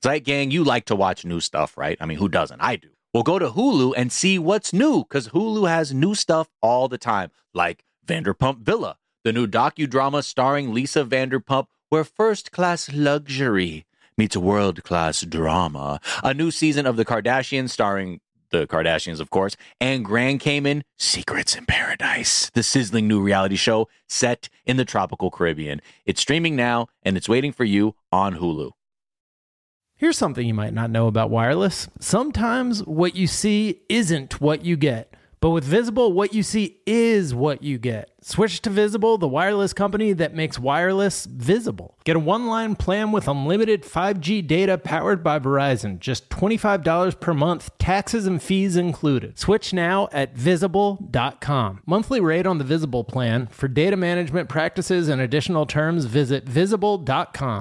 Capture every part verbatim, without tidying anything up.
Zeit Gang, you like to watch new stuff, right? I mean, who doesn't? I do. Well, go to Hulu and see what's new, because Hulu has new stuff all the time, like Vanderpump Villa, the new docudrama starring Lisa Vanderpump, where first-class luxury meets world-class drama. A new season of The Kardashians starring the Kardashians, of course, and Grand Cayman, Secrets in Paradise, the sizzling new reality show set in the tropical Caribbean. It's streaming now, and it's waiting for you on Hulu. Here's something you might not know about wireless. Sometimes what you see isn't what you get. But with Visible, what you see is what you get. Switch to Visible, the wireless company that makes wireless visible. Get a one-line plan with unlimited five G data powered by Verizon. Just twenty-five dollars per month, taxes and fees included. Switch now at visible dot com. Monthly rate on the Visible plan. For data management practices and additional terms, visit visible dot com.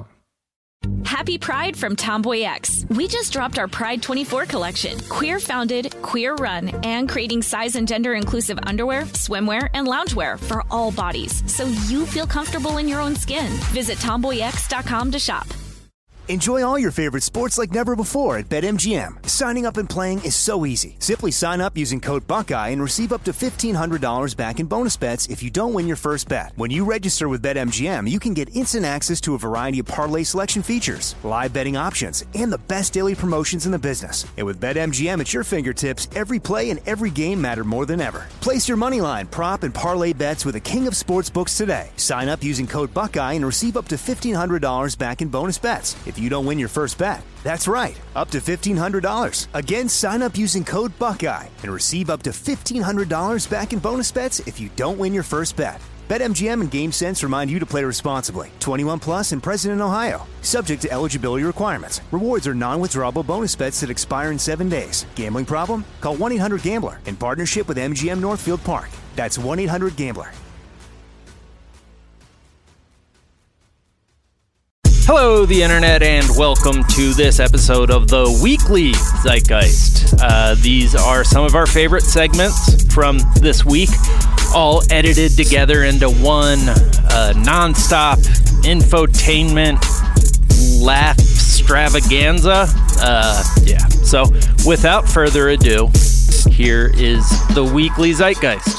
Happy Pride from Tomboy X. We just dropped our Pride twenty-four collection. Queer founded, queer run, and creating size and gender inclusive underwear, swimwear, and loungewear for all bodies, so you feel comfortable in your own skin. Visit tomboy x dot com to shop. Enjoy all your favorite sports like never before at BetMGM. Signing up and playing is so easy. Simply sign up using code Buckeye and receive up to fifteen hundred dollars back in bonus bets if you don't win your first bet. When you register with BetMGM, you can get instant access to a variety of parlay selection features, live betting options, and the best daily promotions in the business. And with BetMGM at your fingertips, every play and every game matter more than ever. Place your moneyline, prop, and parlay bets with the king of sportsbooks today. Sign up using code Buckeye and receive up to fifteen hundred dollars back in bonus bets if you don't win your first bet. That's right, up to fifteen hundred dollars. Again, sign up using code Buckeye and receive up to fifteen hundred dollars back in bonus bets if you don't win your first bet. BetMGM and GameSense remind you to play responsibly. twenty-one plus and present in Ohio. Subject to eligibility requirements. Rewards are non-withdrawable bonus bets that expire in seven days. Gambling problem? Call one eight hundred gambler in partnership with M G M Northfield Park. That's one eight hundred gambler. Hello, the internet, and welcome to this episode of the Weekly Zeitgeist. Uh, these are some of our favorite segments from this week, all edited together into one uh, nonstop infotainment laugh extravaganza. Uh, yeah, so without further ado, here is the Weekly Zeitgeist.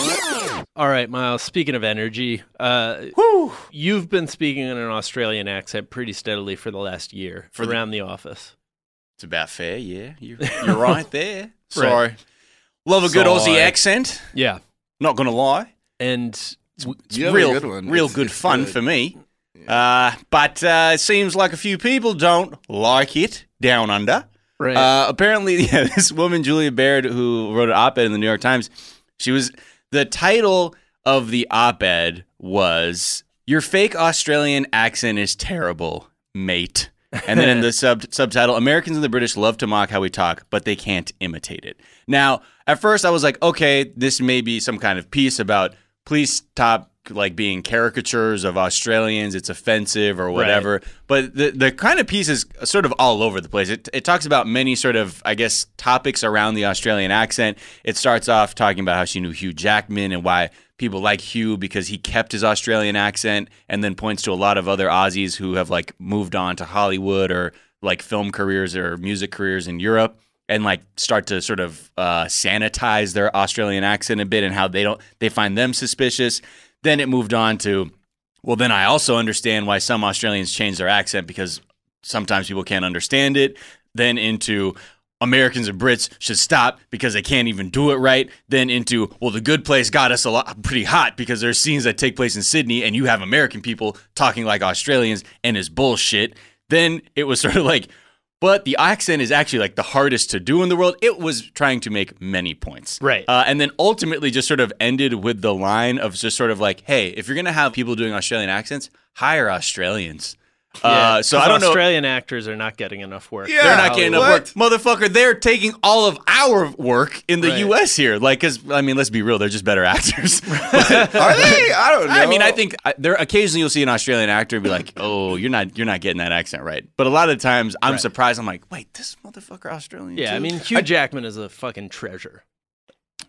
All right, Miles, speaking of energy, uh, you've been speaking in an Australian accent pretty steadily for the last year for around the, the office. It's about fair, yeah. You're, you're right there. Sorry. Right. Love a good so Aussie I, accent. Yeah. Not going to lie. And it's, it's real, good, real it's, good it's fun good. for me. Yeah. Uh, but uh, it seems like a few people don't like it down under. Right. Uh, apparently, yeah, this woman, Julia Baird, who wrote an op-ed in the New York Times, she was... The title of the op-ed was, "Your fake Australian accent is terrible, mate." And then in the sub subtitle, "Americans and the British love to mock how we talk, but they can't imitate it." Now, at first I was like, okay, this may be some kind of piece about please stop like being caricatures of Australians, it's offensive or whatever. Right. But the the kind of piece is sort of all over the place. It it talks about many sort of, I guess, topics around the Australian accent. It starts off talking about how she knew Hugh Jackman and why people like Hugh because he kept his Australian accent, and then points to a lot of other Aussies who have like moved on to Hollywood or like film careers or music careers in Europe, and like start to sort of uh, sanitize their Australian accent a bit and how they don't they find them suspicious. Then it moved on to, well, then I also understand why some Australians change their accent because sometimes people can't understand it. Then into Americans and Brits should stop because they can't even do it right. Then into, well, The Good Place got us a lot pretty hot because there's scenes that take place in Sydney and you have American people talking like Australians and it's bullshit. Then it was sort of like, but the accent is actually like the hardest to do in the world. It was trying to make many points. Right. Uh, and then ultimately just sort of ended with the line of just sort of like, hey, if you're going to have people doing Australian accents, hire Australians. Yeah, uh, so I don't know. Australian actors are not getting enough work. Yeah, they're not getting enough work. Motherfucker, they're taking all of our work in the right. U S here. Like, because, I mean, let's be real, they're just better actors. But, are they? I don't know. I mean, I think there occasionally you'll see an Australian actor and be like, oh, you're not you're not getting that accent right. But a lot of times I'm right. surprised. I'm like, wait, this motherfucker Australian Yeah, too? I mean, Hugh I, Jackman is a fucking treasure.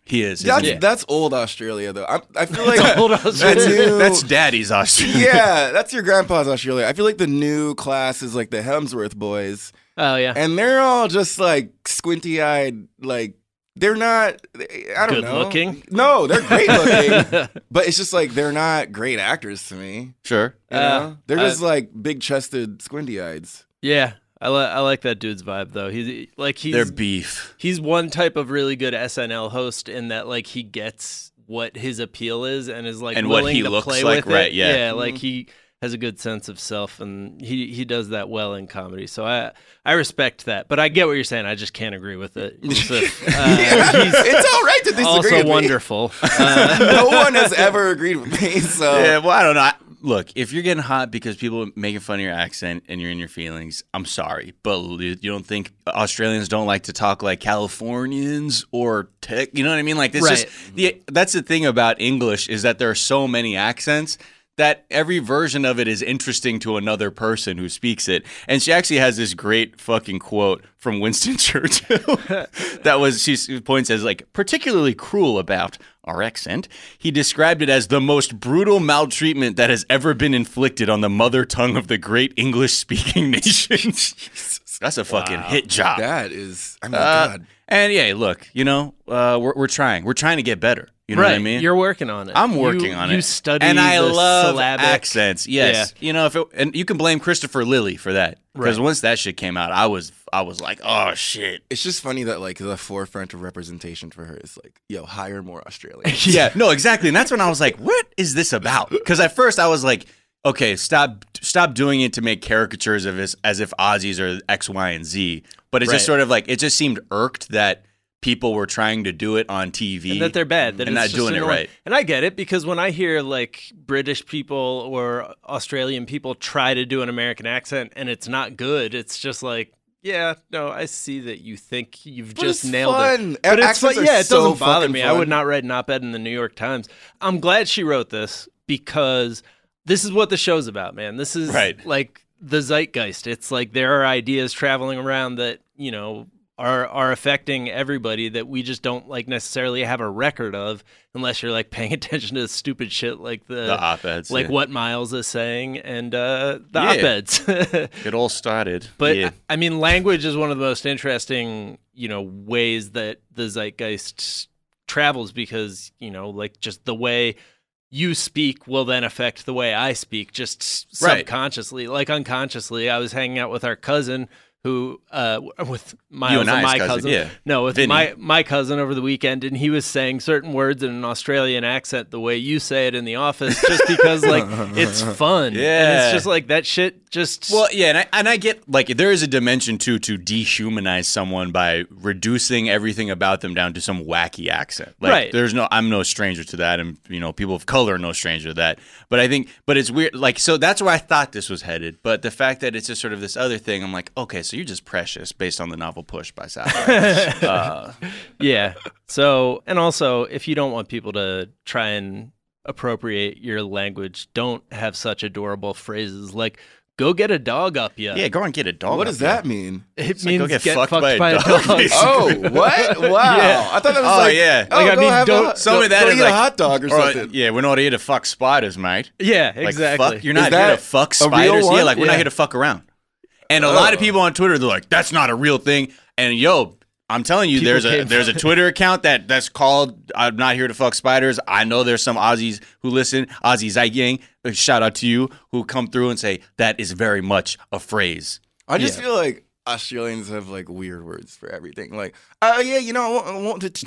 He is. That's isn't he? that's old Australia though. I, I feel like old the Australia. new- That's Daddy's Australia. yeah, that's your grandpa's Australia. I feel like the new class is like the Hemsworth boys, Oh yeah. and they're all just like squinty eyed, like. They're not, I don't Good know. looking? No, they're great looking. But it's just like they're not great actors to me. Sure. You Uh, know? They're I- just like big chested, squinty eyes. Yeah, I li- I like that dude's vibe though. He's like he's They're beef. he's one type of really good S N L host in that like he gets what his appeal is and is like And what willing he to looks play like, with it. right, yeah. yeah, like he has a good sense of self and he he does that well in comedy. So I I respect that, but I get what you're saying. I just can't agree with it. It's, a- uh, he's It's all right to disagree also with me. wonderful. Uh, No one has ever agreed with me. So Yeah, well, I don't know. I, look, if you're getting hot because people are making fun of your accent and you're in your feelings, I'm sorry, but you you don't think Australians don't like to talk like Californians or tech? You know what I mean? Like, this Right. just the that's the thing about English is that there are so many accents that every version of it is interesting to another person who speaks it. And she actually has this great fucking quote from Winston Churchill that was, she points as like particularly cruel about our accent. He described it as the most brutal maltreatment that has ever been inflicted on the mother tongue of the great English speaking nation. That's a fucking hit job. that is, I mean, Uh, God. and yeah, look, you know, uh, we're, we're trying. We're trying to get better. You know right, what I mean? you're working on it. I'm You- working on you it. You study and I the love syllabic accents. Yes, you know, if it, and you can blame Christopher Lilly for that because Right. once that shit came out, I was I was like, oh shit. It's just funny that like the forefront of representation for her is like, yo, hire more Australians. Yeah, no, exactly. And that's when I was like, what is this about? Because at first I was like, okay, stop stop doing it to make caricatures of this as if Aussies are X, Y, and Z. But it's Right. just sort of like it just seemed irked that people were trying to do it on T V and that they're bad, that and it's not just doing it annoying. right. And I get it because when I hear like British people or Australian people try to do an American accent and it's not good, it's just like, yeah, no, I see that you think you've But just it's nailed fun. it. But it's Accents fun. are Yeah, it so doesn't bother fucking me. I fun. would not write an op-ed in the New York Times. I'm glad she wrote this because this is what the show's about, man. This is Right. like the zeitgeist. It's like there are ideas traveling around that, you know, are are affecting everybody that we just don't like necessarily have a record of unless you're like paying attention to stupid shit like the, The op-eds, like yeah. what Miles is saying and uh, the Yeah. op-eds. It all started. But yeah. I mean, language is one of the most interesting, you know, ways that the zeitgeist travels because, you know, like just the way you speak will then affect the way I speak just Right. subconsciously, like unconsciously. I was hanging out with our cousin who, uh, with Miles and and I's my cousin, cousin. yeah. No, with Vinny. my, my cousin over the weekend, and he was saying certain words in an Australian accent the way you say it in the office just because, like, it's fun. And Yeah. it's just like that shit just. Well, yeah, and I, and I get like there is a dimension too to dehumanize someone by reducing everything about them down to some wacky accent. Like, Right. There's no, I'm no stranger to that, and you know, people of color are no stranger to that. But I think, but it's weird. Like, so that's where I thought this was headed. But the fact that it's just sort of this other thing, I'm like, okay, so you're just precious based on the novel Push by Southwest. uh, Yeah. So, and also, if you don't want people to try and appropriate your language, don't have such adorable phrases like "go get a dog up ya." yeah, go and get a dog. What up does there. that mean? It like, means go get, get fucked, fucked by a by a dog, dog. basically. Oh, what? Wow. Yeah. I thought that was Oh, like, yeah. oh, Like, I go mean, have don't- a, Some go, of that go is eat like a hot dog or, or, something. Yeah, we're not here to fuck spiders, mate. Yeah, Like, exactly. fuck, you're not Is here that to fuck a real spiders. Yeah, one? like we're Yeah. not here to fuck around. And a lot of Oh. people on Twitter, they're like, "That's not a real thing." And yo, I'm telling you, People there's a came- there's a Twitter account that that's called "I'm not here to fuck spiders." I know there's some Aussies who listen, Aussie Zaygang, shout out to you, who come through and say that is very much a phrase. I just Yeah. feel like Australians have like weird words for everything. Like, oh yeah, you know, I want, I want to.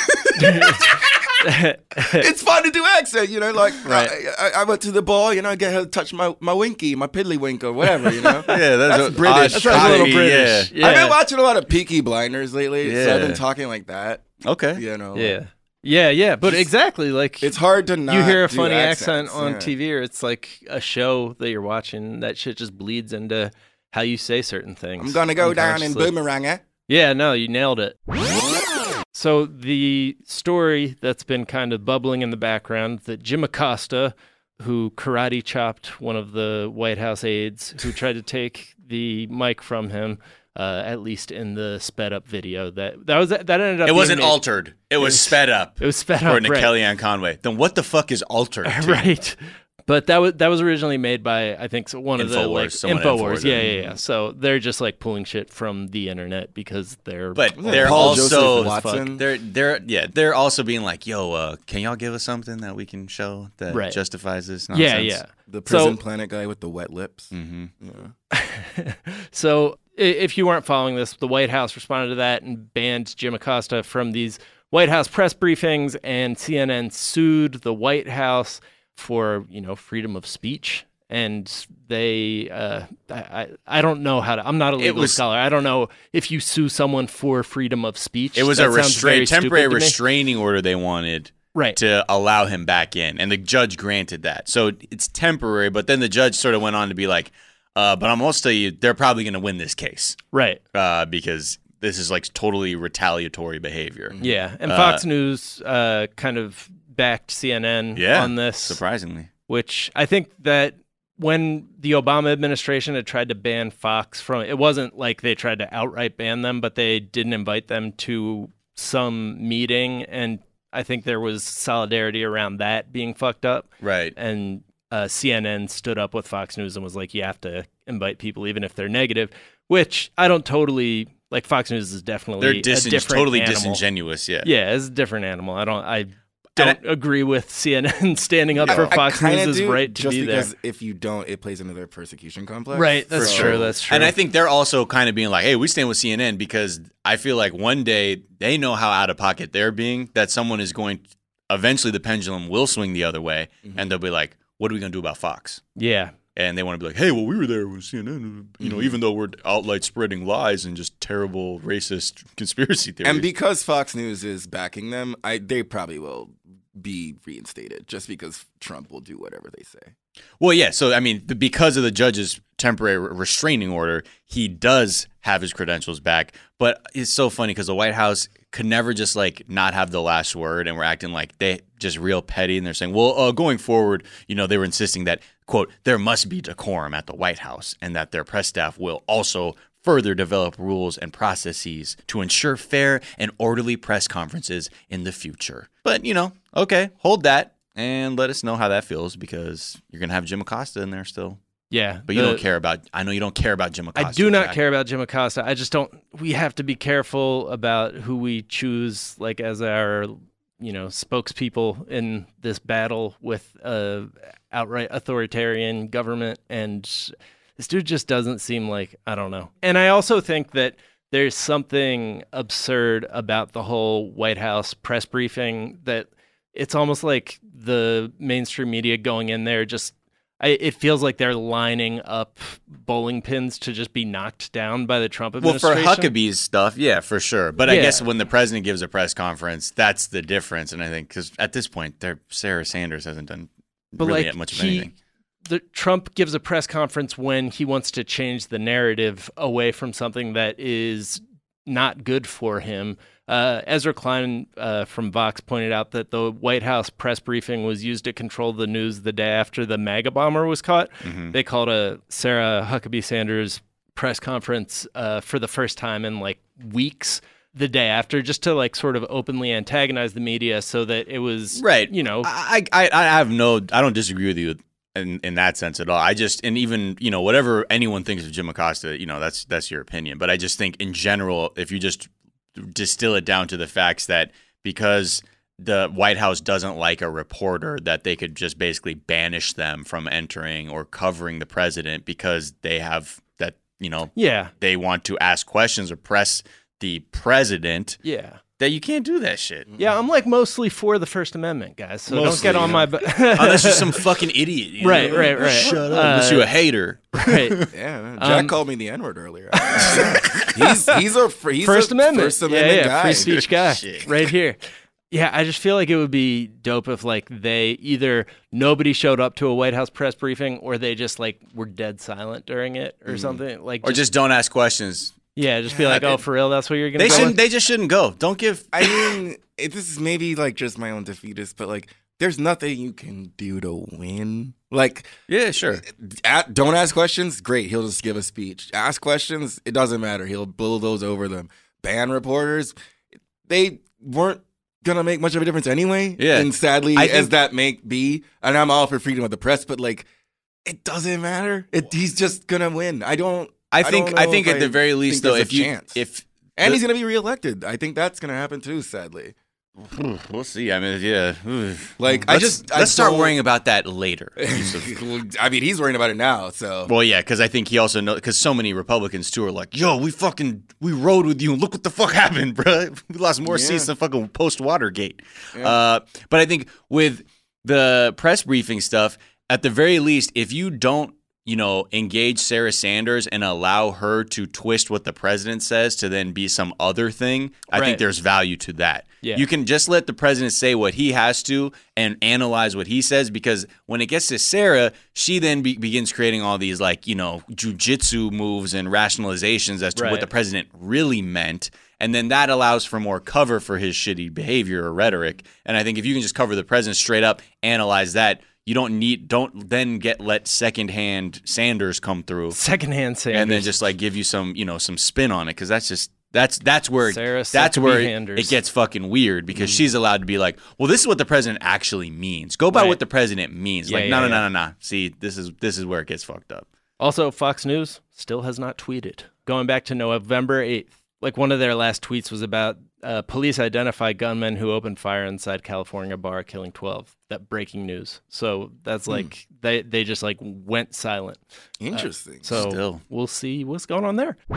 It's fun to do accent, you know. Like, Right. I, I, I went to the bar, you know, get her to touch my, my winky, my piddly wink or whatever, you know. Yeah, That's a- British. Osh- That's a little Aussie, British. Yeah. I've been watching a lot of Peaky Blinders lately, so I've Yeah. been talking like that. Okay. You know, like, Yeah. Yeah, yeah. But exactly. Like, it's hard to not. you hear a do funny accents, accent on yeah. T V or it's like a show that you're watching. That shit just bleeds into how you say certain things. I'm gonna go down in unconsciously. Boomerang, eh? Yeah, no, you nailed it. So the story that's been kind of bubbling in the background that Jim Acosta, who karate chopped one of the White House aides who tried to take the mic from him. Uh, at least in the sped up video that that was that ended up. It wasn't made, altered. It was, it was sped up. It was sped up. According to right. Kellyanne Conway. Then what the fuck is altered? to? Right. But that was that was originally made by I think one of the like Infowars, Infowars. Yeah, yeah, yeah. So they're just like pulling shit from the internet because they're But they're Paul also Joseph Watson? they're they're yeah they're also being like, yo, uh, can y'all give us something that we can show that Right. justifies this nonsense? yeah, yeah. The Prison So- Planet guy with the wet lips. Mm-hmm. Yeah. So i- if you weren't following this, the White House responded to that and banned Jim Acosta from these White House press briefings, and C N N sued the White House for, you know, freedom of speech. And they, uh, I, I, I don't know how to, I'm not a legal was- scholar. I don't know if you sue someone for freedom of speech. It was That a sounds very restraint, stupid temporary to me. restraining order they wanted Right. to allow him back in, and the judge granted that. So it's temporary, but then the judge sort of went on to be like, uh, but I'm also tell you, they're probably going to win this case Right. uh, because this is like totally retaliatory behavior. Yeah. And Uh, Fox News uh, kind of backed C N N Yeah, on this. surprisingly. Which I think that when the Obama administration had tried to ban Fox from, it wasn't like they tried to outright ban them, but they didn't invite them to some meeting. And I think there was solidarity around that being fucked up. Right. And uh, C N N stood up with Fox News and was like, you have to invite people even if they're negative, which I don't totally, like Fox News is definitely They're dis- a different totally animal. disingenuous, yeah. Yeah, it's a different animal. I don't, I don't agree with C N N standing up for I Fox kinda News' do, right to just be because there. if you don't, it plays into their persecution complex. Right, that's So- true. That's true. And I think they're also kind of being like, hey, we stand with C N N because I feel like one day they know how out of pocket they're being, that someone is going to, eventually the pendulum will swing the other way, Mm-hmm. and they'll be like, what are we going to do about Fox? yeah, And they want to be like, hey, well, we were there with C N N, you know, Mhm. even though we're outright spreading lies and just terrible racist conspiracy theories. And because Fox News is backing them, I they probably will be reinstated just because Trump will do whatever they say. Well, yeah. So, I mean, the, because of the judge's temporary re- restraining order, he does have his credentials back. But it's so funny because the White House could never just like not have the last word, and we're acting like they just real petty. And they're saying, well, uh, going forward, you know, they were insisting that, quote, there must be decorum at the White House, and that their press staff will also further develop rules and processes to ensure fair and orderly press conferences in the future. But, you know, okay, hold that and let us know how that feels, because you're going to have Jim Acosta in there still. yeah. But you The- don't care about, I know you don't care about Jim Acosta. I do not Jack. care about Jim Acosta. I just don't. We have to be careful about who we choose, like as our, you know, spokespeople in this battle with uh, outright authoritarian government. And this dude just doesn't seem like, I don't know. And I also think that there's something absurd about the whole White House press briefing, that it's almost like the mainstream media going in there just, I, it feels like they're lining up bowling pins to just be knocked down by the Trump Well, for administration. Huckabee's stuff, yeah, for sure. But I Yeah. guess when the president gives a press conference, that's the difference. And I think because at this point, there Sarah Sanders hasn't done But really like much of he, anything. the Trump gives a press conference when he wants to change the narrative away from something that is not good for him. Uh, Ezra Klein uh, from Vox pointed out that the White House press briefing was used to control the news the day after the MAGA bomber was caught. Mm-hmm. They called a Sarah Huckabee Sanders press conference uh, for the first time in like weeks the day after, just to like sort of openly antagonize the media, so that it was Right. You know, I, I I have no, I don't disagree with you in, in that sense at all. I just, and even, you know, whatever anyone thinks of Jim Acosta, you know, that's that's your opinion. But I just think in general, if you just distill it down to the facts that because the White House doesn't like a reporter, that they could just basically banish them from entering or covering the president because they have that, you know, yeah, they want to ask questions or press the president, yeah. that you can't do that shit. Yeah, I'm like mostly for the First Amendment, guys. So Mostly, don't get on yeah. my. Bu- Unless you're some fucking idiot. you Right, know? right, right. Shut up. Uh, Unless you're a hater. right. Yeah, man. Um, Jack called me the N-word earlier. he's he's a fr- he's First a Amendment. First Amendment yeah, yeah, guy. free speech guy, Shit. right here. Yeah, I just feel like it would be dope if like they either nobody showed up to a White House press briefing, or they just like were dead silent during it, or something. Like, Or just don't ask questions. yeah, just be like, oh, for real, that's what you're gonna. They go shouldn't. with? They just shouldn't go. Don't give. I mean, it, this is maybe like just my own defeatist, but like there's nothing you can do to win. Like, yeah, sure. At, don't ask questions. Great. He'll just give a speech. Ask questions. It doesn't matter. He'll bulldoze over them. Ban reporters. They weren't going to make much of a difference anyway. Yeah. And sadly, I think, as that may be, and I'm all for freedom of the press, but like, it doesn't matter. It, he's just going to win. I don't. I think, I, I think at I the very least, though, if you, chance. if, and the, he's going to be reelected. I think that's going to happen too, sadly. We'll see. I mean, yeah. Like, let's, I just let's I start don't... worrying about that later. I mean, he's worrying about it now. So, well, yeah, because I think he also knows. Because so many Republicans too are like, "Yo, we fucking we rode with you, and look what the fuck happened, bro. We lost more yeah. seats than fucking post Watergate." Yeah. Uh, but I think with the press briefing stuff, at the very least, if you don't, you know, engage Sarah Sanders and allow her to twist what the president says to then be some other thing, I right. think there's value to that. Yeah. You can just let the president say what he has to and analyze what he says, because when it gets to Sarah, she then be- begins creating all these, like, you know, jujitsu moves and rationalizations as to right. what the president really meant. And then that allows for more cover for his shitty behavior or rhetoric. And I think if you can just cover the president straight up, analyze that, you don't need, don't then get let secondhand Sanders come through, secondhand Sanders, and then just like give you some, you know, some spin on it, because that's just that's that's where Sarah that's where it, Sanders. it gets fucking weird, because mm. she's allowed to be like, well, this is what the president actually means. Go by right. what the president means. Yeah, like, yeah, no, no, yeah. no, no, no. See, this is this is where it gets fucked up. Also, Fox News still has not tweeted. Going back to November eighth, like one of their last tweets was about uh, police identify gunmen who opened fire inside California bar, killing twelve. That breaking news. So that's like mm. they they just like went silent. Interesting. Uh, so Still. We'll see what's going on there.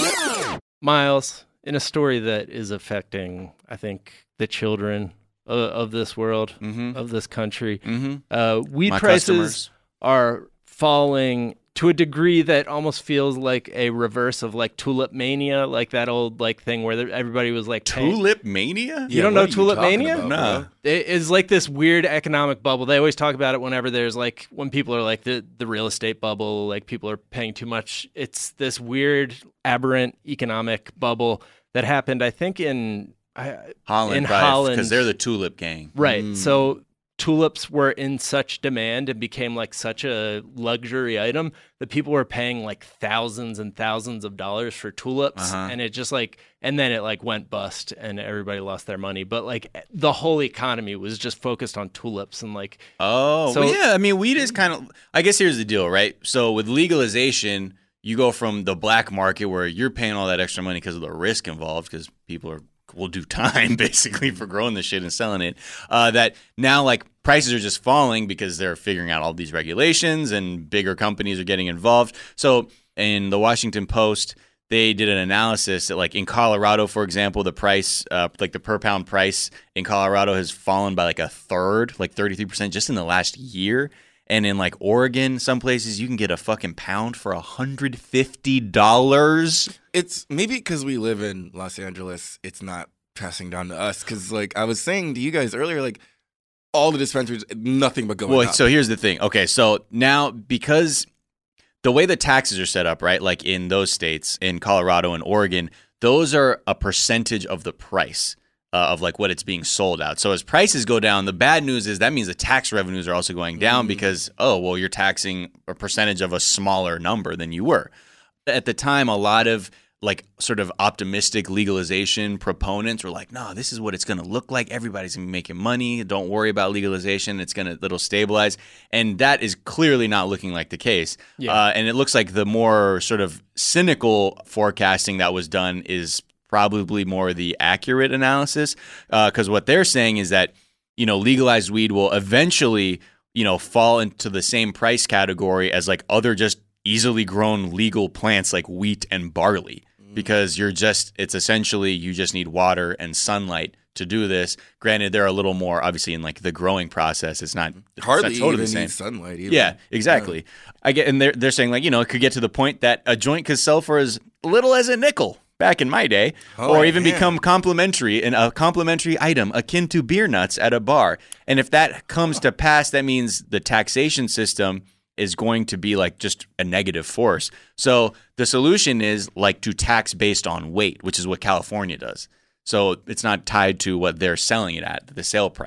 Miles, in a story that is affecting, I think, the children of, of this world, mm-hmm. of this country, mm-hmm. uh, weed My prices customers. are falling to a degree that almost feels like a reverse of like tulip mania, like that old like thing where everybody was like paying. Tulip mania? You don't know Tulip Mania? No. It is like this weird economic bubble. They always talk about it whenever there's like, when people are like the, the real estate bubble, like people are paying too much. It's this weird, aberrant economic bubble that happened, I think, in Holland. In right, Holland. Because they're the tulip gang. Right. Mm. So tulips were in such demand and became like such a luxury item that people were paying like thousands and thousands of dollars for tulips. Uh-huh. And it just like, and then it like went bust and everybody lost their money. But like the whole economy was just focused on tulips and like. Oh, so, well, yeah. I mean, weed is kind of, I guess here's the deal, right? So with legalization, you go from the black market where you're paying all that extra money because of the risk involved, because people are will do time basically for growing the shit and selling it, uh, that now like prices are just falling because they're figuring out all these regulations and bigger companies are getting involved. So in the Washington Post, they did an analysis that like in Colorado, for example, the price, uh, like the per pound price in Colorado has fallen by like a third, like thirty-three percent just in the last year. And in like Oregon, some places you can get a fucking pound for one hundred fifty dollars. It's maybe because we live in Los Angeles, it's not passing down to us. Because like I was saying to you guys earlier, like all the dispensaries, nothing but going well, up. So here's the thing. Okay, so now because the way the taxes are set up, right, like in those states, in Colorado and Oregon, those are a percentage of the price. Uh, of like what it's being sold at. So as prices go down, the bad news is that means the tax revenues are also going down mm. because, oh, well, you're taxing a percentage of a smaller number than you were. At the time, a lot of like sort of optimistic legalization proponents were like, no, this is what it's going to look like. Everybody's going to be making money. Don't worry about legalization. It's going to, it'll stabilize. And that is clearly not looking like the case. Yeah. Uh, and it looks like the more sort of cynical forecasting that was done is probably more the accurate analysis, because uh, what they're saying is that, you know, legalized weed will eventually, you know, fall into the same price category as like other just easily grown legal plants like wheat and barley, mm. because you're just, it's essentially, you just need water and sunlight to do this. Granted, they're a little more obviously in like the growing process. It's not hardly it's not totally even the same. need sunlight. Even. Yeah, exactly. Yeah. I get, and they're they're saying like, you know, it could get to the point that a joint could sell for as little as a nickel back in my day, oh, or even yeah. become complimentary and a complimentary item akin to beer nuts at a bar. And if that comes to pass, that means the taxation system is going to be like just a negative force. So the solution is like to tax based on weight, which is what California does. So it's not tied to what they're selling it at, the sale price.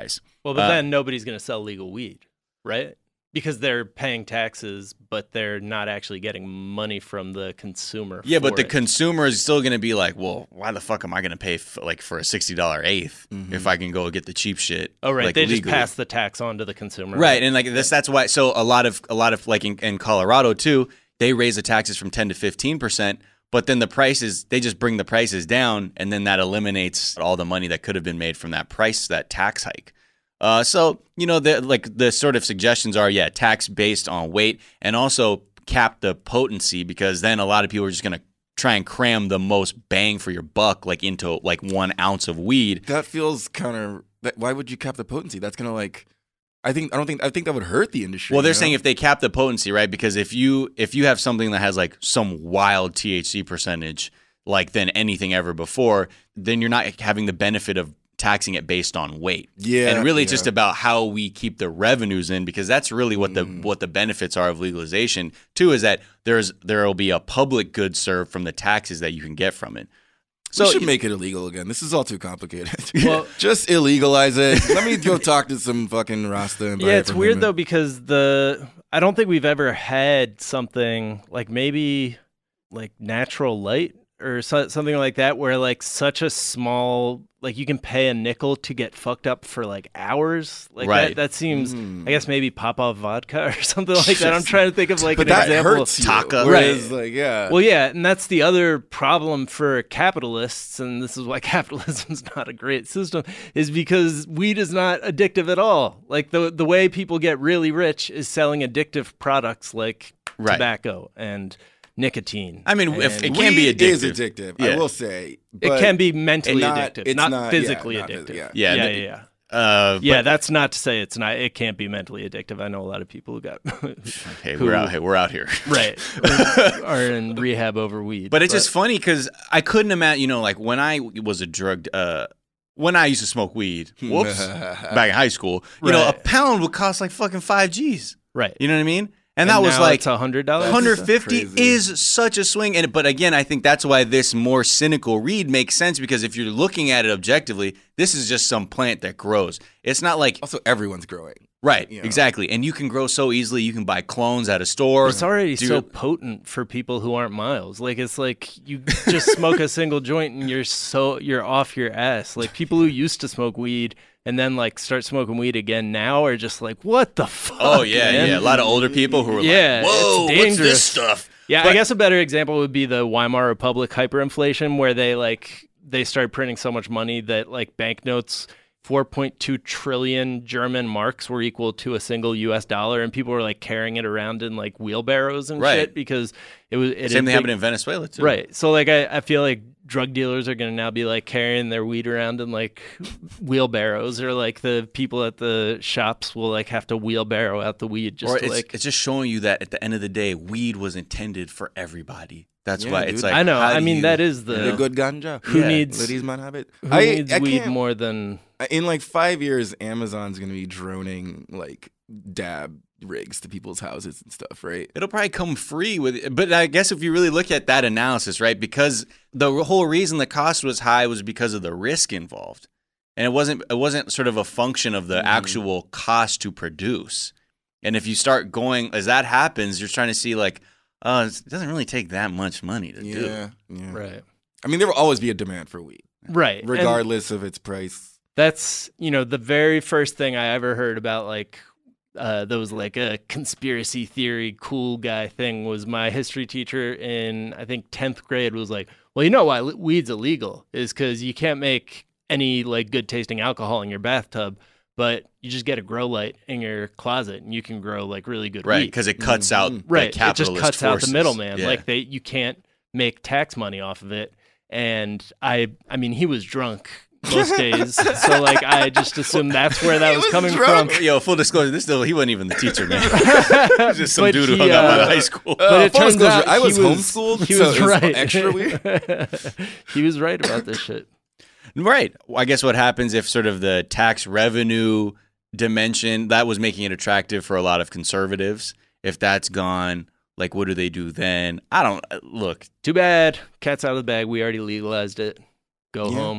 Well, but Uh, then nobody's going to sell legal weed, right? Because they're paying taxes, but they're not actually getting money from the consumer. Yeah, but for the it. consumer is still going to be like, well, why the fuck am I going to pay f- like for a sixty dollar eighth Mhm. if I can go get the cheap shit? Oh, right. like, they legally? just pass the tax on to the consumer. Right, and like this, that's why. So a lot of a lot of like in, in Colorado too, they raise the taxes from ten to fifteen percent. But then the prices, they just bring the prices down, and then that eliminates all the money that could have been made from that price, that tax hike. Uh, so you know, the like the sort of suggestions are, yeah, tax based on weight, and also cap the potency, because then a lot of people are just going to try and cram the most bang for your buck, like into like one ounce of weed. That feels counter. That, why would you cap the potency? That's gonna like. I think I don't think I think that would hurt the industry. Well, they're you know? saying if they cap the potency, right? Because if you if you have something that has like some wild T H C percentage, like than anything ever before, then you're not having the benefit of taxing it based on weight. Yeah, and really, it's yeah. just about how we keep the revenues in, because that's really what the Mm. what the benefits are of legalization too. Is that there's there will be a public good served from the taxes that you can get from it. So So we should make it illegal again. This is all too complicated. Well- just illegalize it. Let me go talk to some fucking Rasta and buy Yeah, it it's from weird him. though, because the I don't think we've ever had something like maybe like natural light or so, something like that, where like such a small, like you can pay a nickel to get fucked up for like hours. Like Right. that, that seems, Mm. I guess maybe Popov vodka or something like that. I'm trying to think of like but an that example. hurts you. Taka. Whereas, like, yeah. Well, yeah, and that's the other problem for capitalists, and this is why capitalism's not a great system, is because weed is not addictive at all. Like the the way people get really rich is selling addictive products like Right. tobacco and nicotine. I mean, if And it can be Weed addictive. is addictive. I Yeah. will say. it but can be mentally not- addictive, it's not, not- yeah, physically not phys- addictive. yeah. Yeah, yeah, the- yeah. yeah. Uh, Yeah, but- that's not to say it's not. It can't be mentally addictive. I know a lot of people who got hey, who- we're out. Hey, we're out here. right are in rehab over weed. But it's just funny because I couldn't imagine, you know, like when I was a drug, uh, when I used to smoke weed, whoops, back in high school, you know, a Right. pound would cost like fucking five G's. right. You know what I mean? And, that was now like it's a hundred dollars. one hundred fifty crazy. is such a swing. And but again, I think that's why this more cynical read makes sense, because if you're looking at it objectively, this is just some plant that grows. It's not like Also, everyone's growing. right, you know. exactly. And you can grow so easily. You can buy clones at a store. It's already Do- so potent for people who aren't miles. Like it's like you just smoke a single joint and you're so you're off your ass. Like people who used to smoke weed and then like start smoking weed again now are just like, what the fuck? Oh yeah, man? yeah. A lot of older people who are Yeah, like, "Whoa, it's what's this dangerous." stuff?" Yeah, But- I guess a better example would be the Weimar Republic hyperinflation, where they like they started printing so much money that like banknotes, four point two trillion German marks were equal to a single U S dollar, and people were like carrying it around in like wheelbarrows and Right. shit because it was it Same had thing happened big- in Venezuela too. Right. So like I, I feel like drug dealers are going to now be like carrying their weed around in like wheelbarrows, or like the people at the shops will like have to wheelbarrow out the weed just Or to it's, like it's just showing you that at the end of the day, weed was intended for everybody. That's Yeah, why dude. it's like I know. how I do mean you- that is the The good ganja. Who Yeah. needs- Ladies might have it. who I, needs I weed can't- more than In like five years, Amazon's gonna be droning like dab rigs to people's houses and stuff, right? It'll probably come free with, but I guess if you really look at that analysis, right, because the whole reason the cost was high was because of the risk involved, and it wasn't it wasn't sort of a function of the Mm. actual cost to produce. And if you start going as that happens, you're trying to see like, oh, it doesn't really take that much money to do. Yeah, yeah. right. I mean, there will always be a demand for weed, Right. And regardless of its price. that's, you know, the very first thing I ever heard about like uh, that was like a conspiracy theory cool guy thing was my history teacher in, I think, tenth grade was like, well, you know why li- weed's illegal is because you can't make any like good tasting alcohol in your bathtub, but you just get a grow light in your closet and you can grow like really good Right, weed. because it cuts out the Right. It just capitalist cuts out the forces. middleman. Yeah. Like they, you can't make tax money off of it. And I, I mean, he was drunk most days, so like I just assumed that's where that He was, was coming drunk? from. Yo, full disclosure, this still he wasn't even the teacher, man. He was just some But dude who he, hung out by the uh, high school. But Uh, it full turns disclosure, out I was he homeschooled, He so was it was right. extra weird. He was right about this shit. Right. Well, I guess what happens if sort of the tax revenue dimension, that was making it attractive for a lot of conservatives. If that's gone, like, what do they do then? I don't, look, Too bad. Cat's out of the bag. We already legalized it. Go Yeah. home.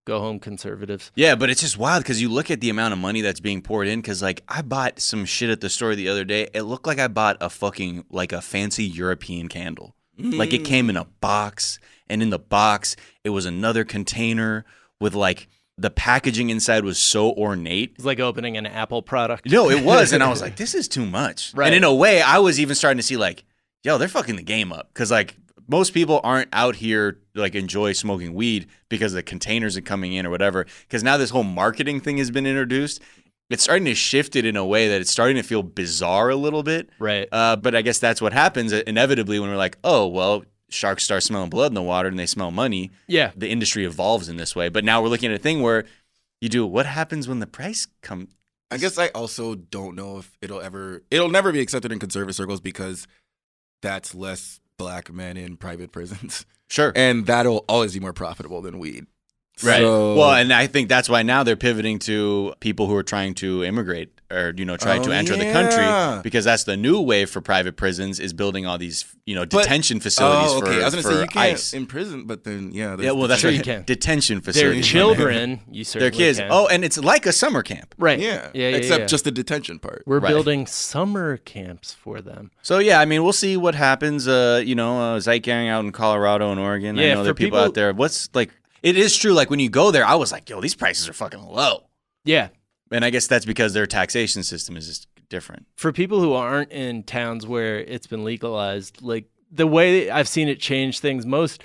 Go home, conservatives. Yeah, but it's just wild because you look at the amount of money that's being poured in. Because like I bought some shit at the store the other day. It looked like I bought a fucking like a fancy European candle. Mm. Like it came in a box, and in the box it was another container with like the packaging inside was so ornate. It's like opening an Apple product. No, it was, and I was like, this is too much. Right. And in a way, I was even starting to see like, yo, they're fucking the game up because like. Most people aren't out here like enjoy smoking weed because the containers are coming in or whatever. Because now this whole marketing thing has been introduced. It's starting to shift it in a way that it's starting to feel bizarre a little bit. Right. Uh, but I guess that's what happens inevitably when we're like, oh, well, sharks start smelling blood in the water and they smell money. Yeah. The industry evolves in this way. But now we're looking at a thing where you do what happens when the price comes. I guess I also don't know if it'll ever, it'll never be accepted in conservative circles because that's less black men in private prisons. Sure. And that'll always be more profitable than weed. Right. So, well, and I think that's why now they're pivoting to people who are trying to immigrate or, you know, try Oh, to enter yeah. the country because that's the new wave for private prisons is building all these, you know, But- detention facilities oh, okay. for, I was going to for say you can't ICE. imprison, but then, yeah. Yeah, well, that's Sure right. you can. Detention They're facilities. children. You They're certainly kids. can. Oh, and it's like a summer camp. right. Yeah. Yeah, yeah, Except yeah. just the detention part. We're Right. building summer camps for them. So, yeah, I mean, we'll see what happens. Uh, you know, uh, Zeit Gang out in Colorado and Oregon. I Yeah, know there are for people, people- out there. What's like, it is true. Like when you go there, I was like, yo, these prices are fucking low. Yeah. And I guess that's because their taxation system is just different. For people who aren't in towns where it's been legalized, like the way I've seen it change things most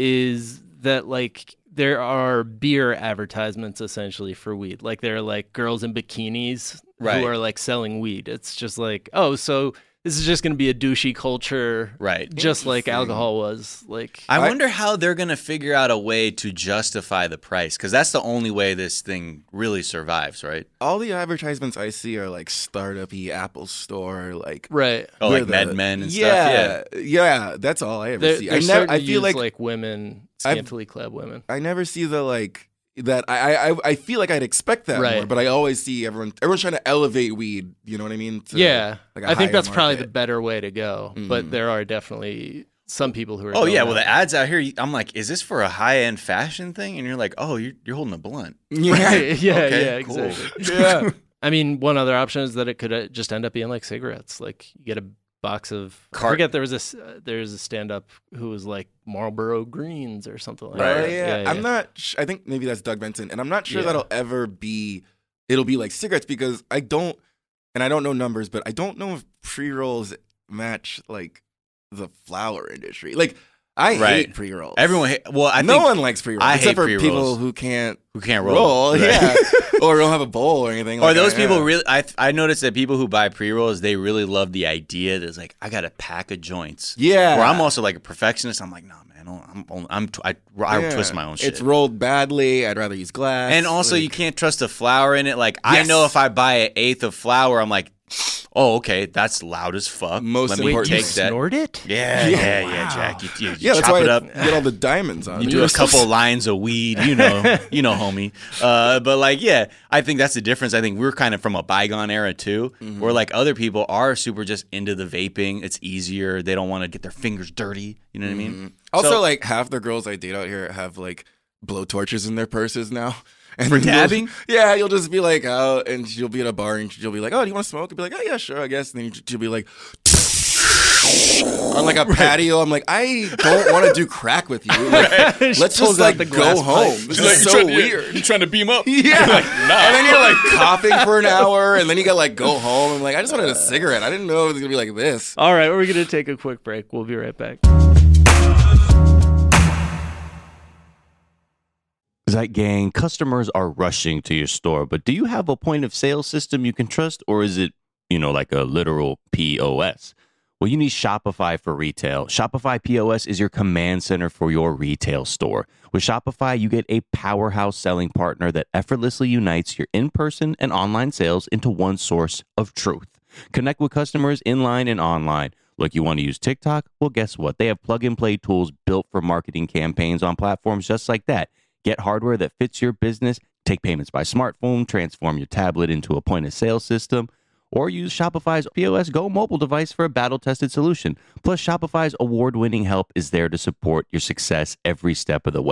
is that like there are beer advertisements essentially for weed. Like there are like girls in bikinis Right. who are like selling weed. It's just like, oh, so this is just going to be a douchey culture, Right. just like Interesting. alcohol was. Like, I I- wonder how they're going to figure out a way to justify the price because that's the only way this thing really survives, right? All the advertisements I see are like startup-y Apple Store, like right. Oh, where like the- Mad Men and yeah, stuff. Yeah. yeah, that's all I ever They're, see. they're I never, starting I to feel use, like, women, I've- scantily clad women. I never see the like that. I, I, I feel like I'd expect that Right. more, but I always see everyone, everyone's trying to elevate weed. You know what I mean? To, Yeah, like a I think higher that's probably the market. better way to go. But Mhm. there are definitely some people who are. Oh, going yeah. Well, that the ads out here, I'm like, is this for a high end fashion thing? And you're like, oh, you're, you're holding a blunt. Yeah. Right. Yeah, Okay, yeah, cool. exactly. yeah. I mean, one other option is that it could uh, just end up being like cigarettes. Like you get a box of. I Cart- forget there was a s- uh, there's a stand up who was like Marlboro Greens or something like Oh, that. yeah. I'm not. Sh- I think maybe that's Doug Benson, and I'm not sure Yeah. that'll ever be. It'll be like cigarettes because I don't, and I don't know numbers, but I don't know if pre rolls match like the flower industry. Like I Right. hate pre rolls. Everyone, ha- well, I no think one likes pre rolls I except hate for pre-rolls. people who can't who can't roll. roll. Right. Yeah, or don't have a bowl or anything. Or like those that, people yeah. really, I I noticed that people who buy pre rolls, they really love the idea that it's like, I got a pack of joints. Yeah. Where I'm also like a perfectionist. I'm like, nah, man, I'm, I'm, I'm t- I, I Yeah. twist my own shit. It's rolled badly. I'd rather use glass. And also, like- you can't trust the flour in it. Like, I Yes. know if I buy an eighth of flour, I'm like, oh, okay, that's loud as fuck. Most Let me important- You take that. snort it? Yeah, Yeah. yeah, yeah, Wow. Jack. You, you, you yeah, that's chop why it I up. get all the diamonds on You it. do a couple lines of weed, you know, you know, homie. Uh, but like, yeah, I think that's the difference. I think we're kind of from a bygone era too, Mm-hmm. where like other people are super just into the vaping. It's easier. They don't want to get their fingers dirty. You know what I mean? Also, So- like half the girls I date out here have like blow torches in their purses now. And For you'll- dabbing? Yeah, you'll just be like out, and she'll be at a bar, and she'll be like, "Oh, do you want to smoke?" I'll be like, "Oh yeah, sure, I guess." And then she'll be like, on like a patio. I'm like, I don't want to do crack with you. Like, She let's pulls just out like the go glass home. pipe. This is so weird. You trying to beam up? Yeah, and then you're like coughing for an hour, and then you got like go home. I'm like, I just wanted a cigarette. I didn't know it was gonna be like this. All right, we're going to take a quick break. We'll be right back. Zeit Gang, customers are rushing to your store, but do you have a point of sale system you can trust, or is it, you know, like a literal P O S? Well, you need Shopify for retail. Shopify P O S is your command center for your retail store. With Shopify, you get a powerhouse selling partner that effortlessly unites your in-person and online sales into one source of truth. Connect with customers in-line and online. Look, you want to use TikTok? Well, guess what? They have plug-and-play tools built for marketing campaigns on platforms just like that. Get hardware that fits your business, take payments by smartphone, transform your tablet into a point-of-sale system, or use Shopify's P O S Go mobile device for a battle-tested solution. Plus, Shopify's award-winning help is there to support your success every step of the way.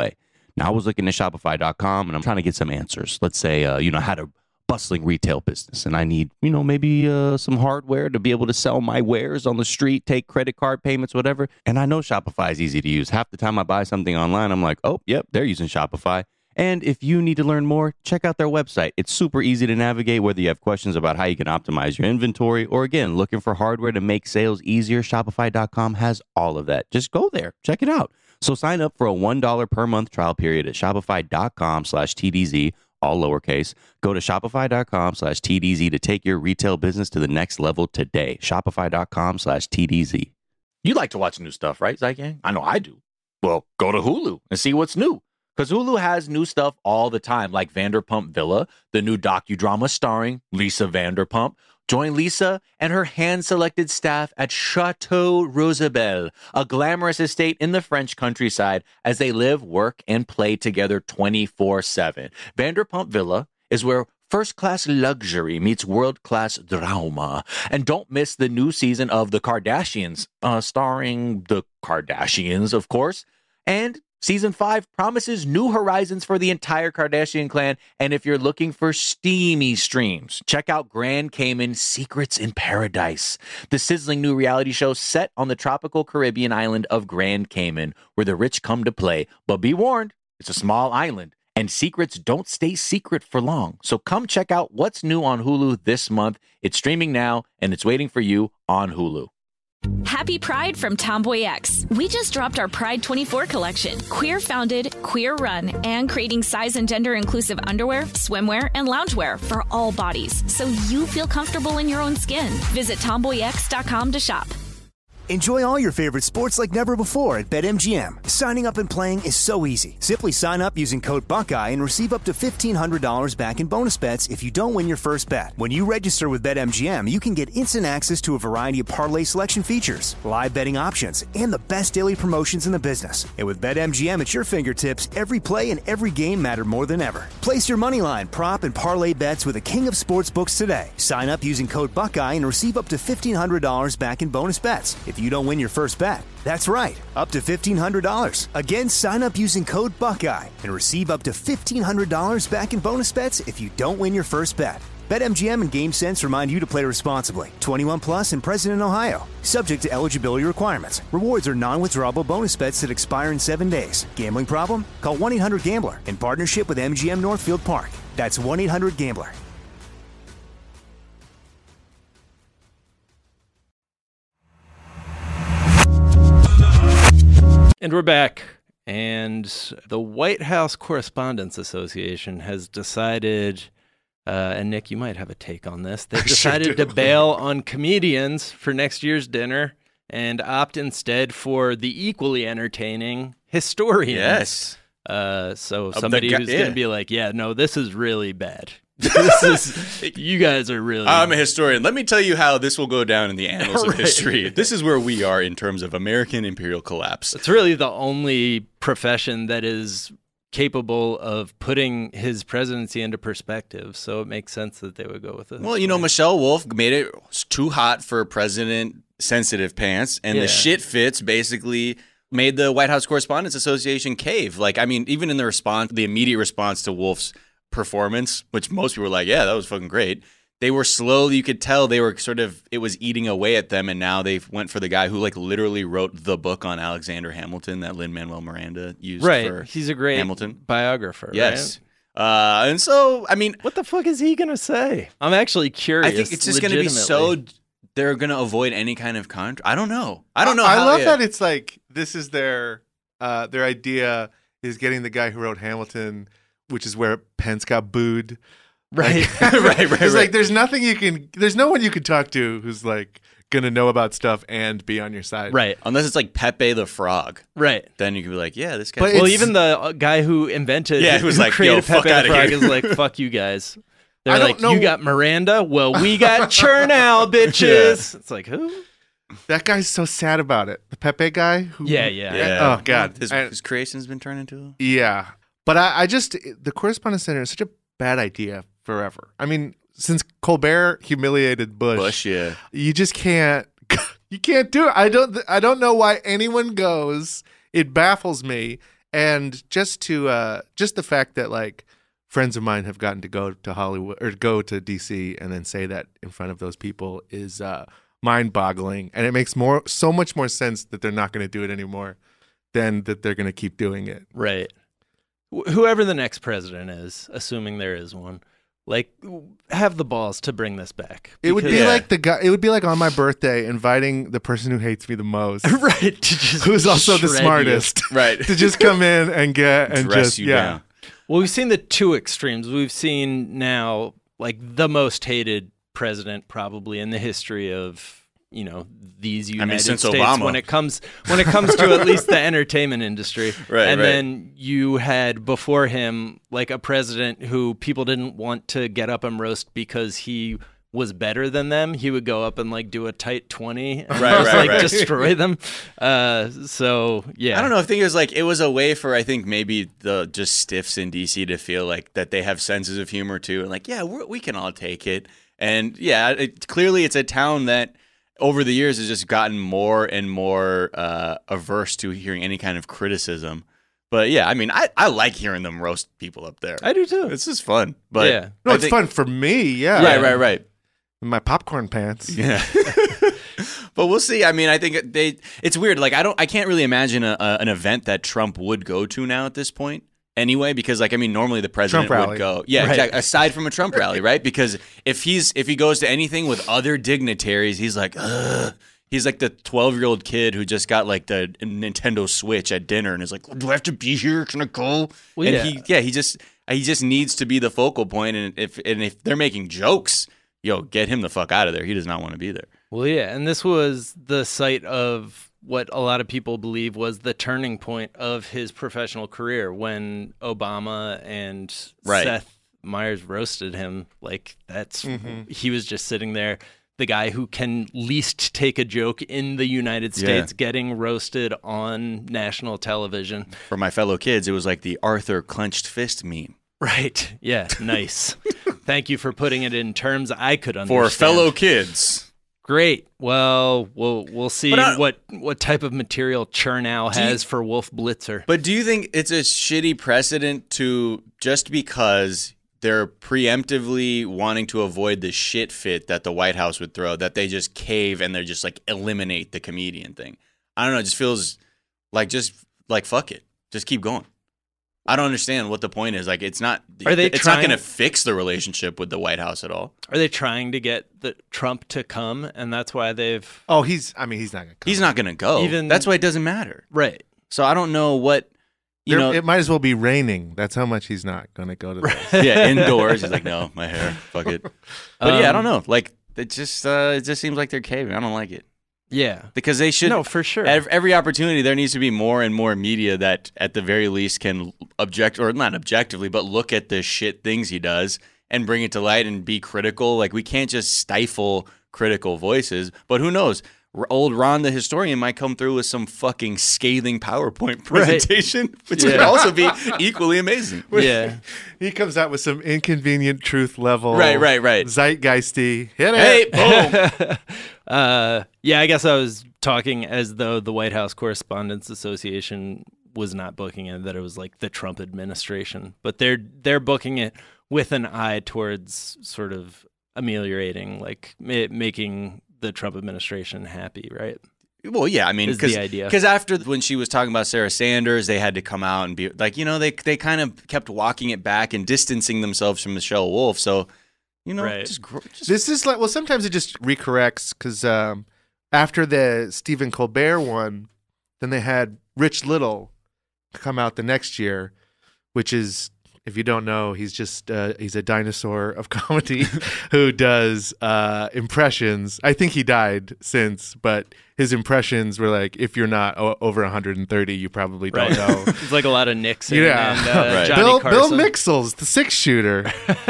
Now I was looking at Shopify dot com and I'm trying to get some answers. Let's say, uh, you know, I had a bustling retail business and I need, you know, maybe uh, some hardware to be able to sell my wares on the street, take credit card payments, whatever. And I know Shopify is easy to use. Half the time I buy something online, I'm like, oh, yep, they're using Shopify. And if you need to learn more, check out their website. It's super easy to navigate, whether you have questions about how you can optimize your inventory or, again, looking for hardware to make sales easier. Shopify dot com has all of that. Just go there. Check it out. So sign up for a one dollar per month trial period at shopify dot com slash T D Z, all lowercase. Go to shopify dot com slash T D Z to take your retail business to the next level today. shopify dot com slash T D Z. You like to watch new stuff, right, Zygang? I know I do. Well, go to Hulu and see what's new. Because Hulu has new stuff all the time, like Vanderpump Villa, the new docudrama starring Lisa Vanderpump. Join Lisa and her hand-selected staff at Chateau Rosabelle, a glamorous estate in the French countryside, as they live, work, and play together twenty-four seven. Vanderpump Villa is where first-class luxury meets world-class drama. And don't miss the new season of The Kardashians, uh, starring the Kardashians, of course. And Season five promises new horizons for the entire Kardashian clan, and if you're looking for steamy streams, check out Grand Cayman Secrets in Paradise, the sizzling new reality show set on the tropical Caribbean island of Grand Cayman, where the rich come to play. But be warned, it's a small island, and secrets don't stay secret for long. So come check out what's new on Hulu this month. It's streaming now, and it's waiting for you on Hulu. Happy Pride from Tomboy X. We just dropped our Pride twenty-four collection. Queer founded, queer run, and creating size and gender inclusive underwear, swimwear, and loungewear for all bodies, so you feel comfortable in your own skin. Visit tomboy x dot com to shop. Enjoy all your favorite sports like never before at BetMGM. Signing up and playing is so easy. Simply sign up using code Buckeye and receive up to fifteen hundred dollars back in bonus bets if you don't win your first bet. When you register with BetMGM, you can get instant access to a variety of parlay selection features, live betting options, and the best daily promotions in the business. And with BetMGM at your fingertips, every play and every game matter more than ever. Place your moneyline, prop, and parlay bets with the king of sportsbooks today. Sign up using code Buckeye and receive up to fifteen hundred dollars back in bonus bets if you don't win your first bet. That's right, up to fifteen hundred dollars. Again, sign up using code Buckeye and receive up to fifteen hundred dollars back in bonus bets if you don't win your first bet. BetMGM and GameSense remind you to play responsibly. twenty-one plus and present in Ohio. Subject to eligibility requirements. Rewards are non-withdrawable bonus bets that expire in seven days. Gambling problem? Call one eight hundred gambler in partnership with M G M Northfield Park. That's one eight hundred gambler. And we're back. And the White House Correspondents Association has decided, uh, and Nick, you might have a take on this. They've decided to bail on comedians for next year's dinner and opt instead for the equally entertaining historians. Yes. Uh, so Of somebody the gu- who's yeah. going to be like, yeah, no, this is really bad. This is, you guys are really I'm a historian. Let me tell you how this will go down in the annals of Right. history. This is where we are in terms of American imperial collapse. It's really the only profession that is capable of putting his presidency into perspective, so it makes sense that they would go with it. Well, you know, Michelle Wolf made it too hot for president-sensitive pants, and Yeah. the shit fits basically made the White House Correspondents Association cave. Like, I mean, even in the response, the immediate response to Wolf's performance, which most people were like, yeah, that was fucking great. They were slowly, you could tell they were sort of, it was eating away at them, and now they went for the guy who like literally wrote the book on Alexander Hamilton that Lin-Manuel Miranda used right, for he's a great Hamilton. biographer. Yes. Right? Uh, and so, I mean, What the fuck is he gonna say? I'm actually curious. I think it's just going to be so, legitimately. they're going to avoid any kind of contract. I don't know. I don't know. I how, love yeah. that it's like this is their uh, their idea is getting the guy who wrote Hamilton, which is where Pence got booed. right. Like, right, right, It's right. like there's nothing you can. There's no one you could talk to who's like gonna know about stuff and be on your side. right, Unless it's like Pepe the Frog. right. Then you can be like, yeah, this guy. But Well, it's- even the uh, guy who invented, Yeah, he was who like, created "Yo, fuck Pepe the outta Frog here." is like, fuck you guys. They're I don't like, know- you got Miranda? Well, we got Chernow, bitches. It's like, who? That guy's so sad about it. The Pepe guy. Who, Yeah, yeah. yeah. Oh God. His, I- his creation's been turned into. Yeah, but I, I just the Correspondence Center is such a bad idea forever. I mean, since Colbert humiliated Bush, Bush, yeah. you just can't you can't do it. I don't I don't know why anyone goes. It baffles me. And just to uh, just the fact that like friends of mine have gotten to go to Hollywood or go to D C and then say that in front of those people is uh, mind-boggling, and it makes more so much more sense that they're not going to do it anymore than that they're going to keep doing it. Right. Wh- whoever the next president is, assuming there is one, like have the balls to bring this back. It would be Because- like the guy. It would be like on my birthday inviting the person who hates me the most, right, to just who's also the shred you. smartest, Right. to just come in and get and Dress just you yeah. down. Well, we've seen the two extremes. We've seen now like the most hated president probably in the history of, you know, these United since States Obama. when it comes when it comes to at least the entertainment industry. Right, and right. then you had before him like a president who people didn't want to get up and roast because he was better than them. He would go up and like do a tight twenty and Right, just right, like right. destroy them. Uh, so yeah. I don't know. I think it was like it was a way for I think maybe the just stiffs in D C to feel like that they have senses of humor too, and like yeah, we're, we can all take it. And yeah, it, clearly it's a town that over the years has just gotten more and more uh, averse to hearing any kind of criticism. But yeah, I mean, I, I like hearing them roast people up there. I do too. It's just fun. But Yeah. No, I it's think- fun for me. Yeah, Right, right, right. In my popcorn pants. Yeah. But we'll see. I mean, I think they. It's weird. Like I don't. I can't really imagine a, a, an event that Trump would go to now at this point. Anyway, because like I mean, normally the president Trump rally. would go. Yeah, Right. exactly. Aside from a Trump rally, right? Because if he's if he goes to anything with other dignitaries, he's like, ugh. He's like the twelve-year-old kid who just got like the Nintendo Switch at dinner and is like, "Do I have to be here? Can I go?" Well, and yeah. he, yeah, he just he just needs to be the focal point. And if and if they're making jokes, yo, get him the fuck out of there. He does not want to be there. Well, yeah, and this was the site of what a lot of people believe was the turning point of his professional career when Obama and Right. Seth Meyers roasted him. Like that's he was just sitting there, the guy who can least take a joke in the United Yeah. States, getting roasted on national television. For my fellow kids, it was like the Arthur clenched fist meme. Right? Yeah. Nice. Thank you for putting it in terms I could understand. For fellow kids. Great. Well, we'll we'll see But I- what what type of material Chernow Do you- has for Wolf Blitzer. But do you think it's a shitty precedent to just because they're preemptively wanting to avoid the shit fit that the White House would throw, that they just cave and they're just like eliminate the comedian thing? I don't know. It just feels like just like fuck it. Just keep going. I don't understand what the point is. Like, it's not. Are they It's trying- not going to fix the relationship with the White House at all. Are they trying to get the Trump to come, and that's why they've Oh, he's. I mean, he's not gonna. Come. He's not going to go. Even- That's why it doesn't matter. right? So I don't know what you There- know. it might as well be raining. That's how much he's not gonna go to this. yeah, indoors. He's like, no, my hair, fuck it. But yeah, I Um, don't know. Like, it just uh, it just seems like they're caving. I don't like it Yeah. because they should. No, for sure. ev- Every opportunity, there needs to be more and more media that, at the very least, can object or not objectively, but look at the shit things he does and bring it to light and be critical. Like, we can't just stifle critical voices. But who knows? R- Old Ron the historian might come through with some fucking scathing PowerPoint presentation, which would Yeah. also be equally amazing. yeah. He comes out with some inconvenient truth level. Right, right, right. Zeitgeisty. Hit Hey, it. boom. uh, yeah. I guess I was talking as though the White House Correspondents Association was not booking it; that it was like the Trump administration. But they're they're booking it with an eye towards sort of ameliorating, like ma- making the Trump administration happy, right? Well, yeah, I mean, Is because the idea. because after when she was talking about Sarah Sanders, they had to come out and be like, you know, they they kind of kept walking it back and distancing themselves from Michelle Wolf. So, you know, Right. just, gr- just This is like, well, sometimes it just recorrects because um, after the Stephen Colbert one, then they had Rich Little come out the next year, which is, if you don't know, he's just uh, he's a dinosaur of comedy who does uh, impressions. I think he died since, but his impressions were like, if you're not o- over one hundred thirty, you probably don't Right. know. It's like a lot of Nixon Yeah. and uh, Right. Johnny Bill, Bill Carson. Mixels, the six shooter.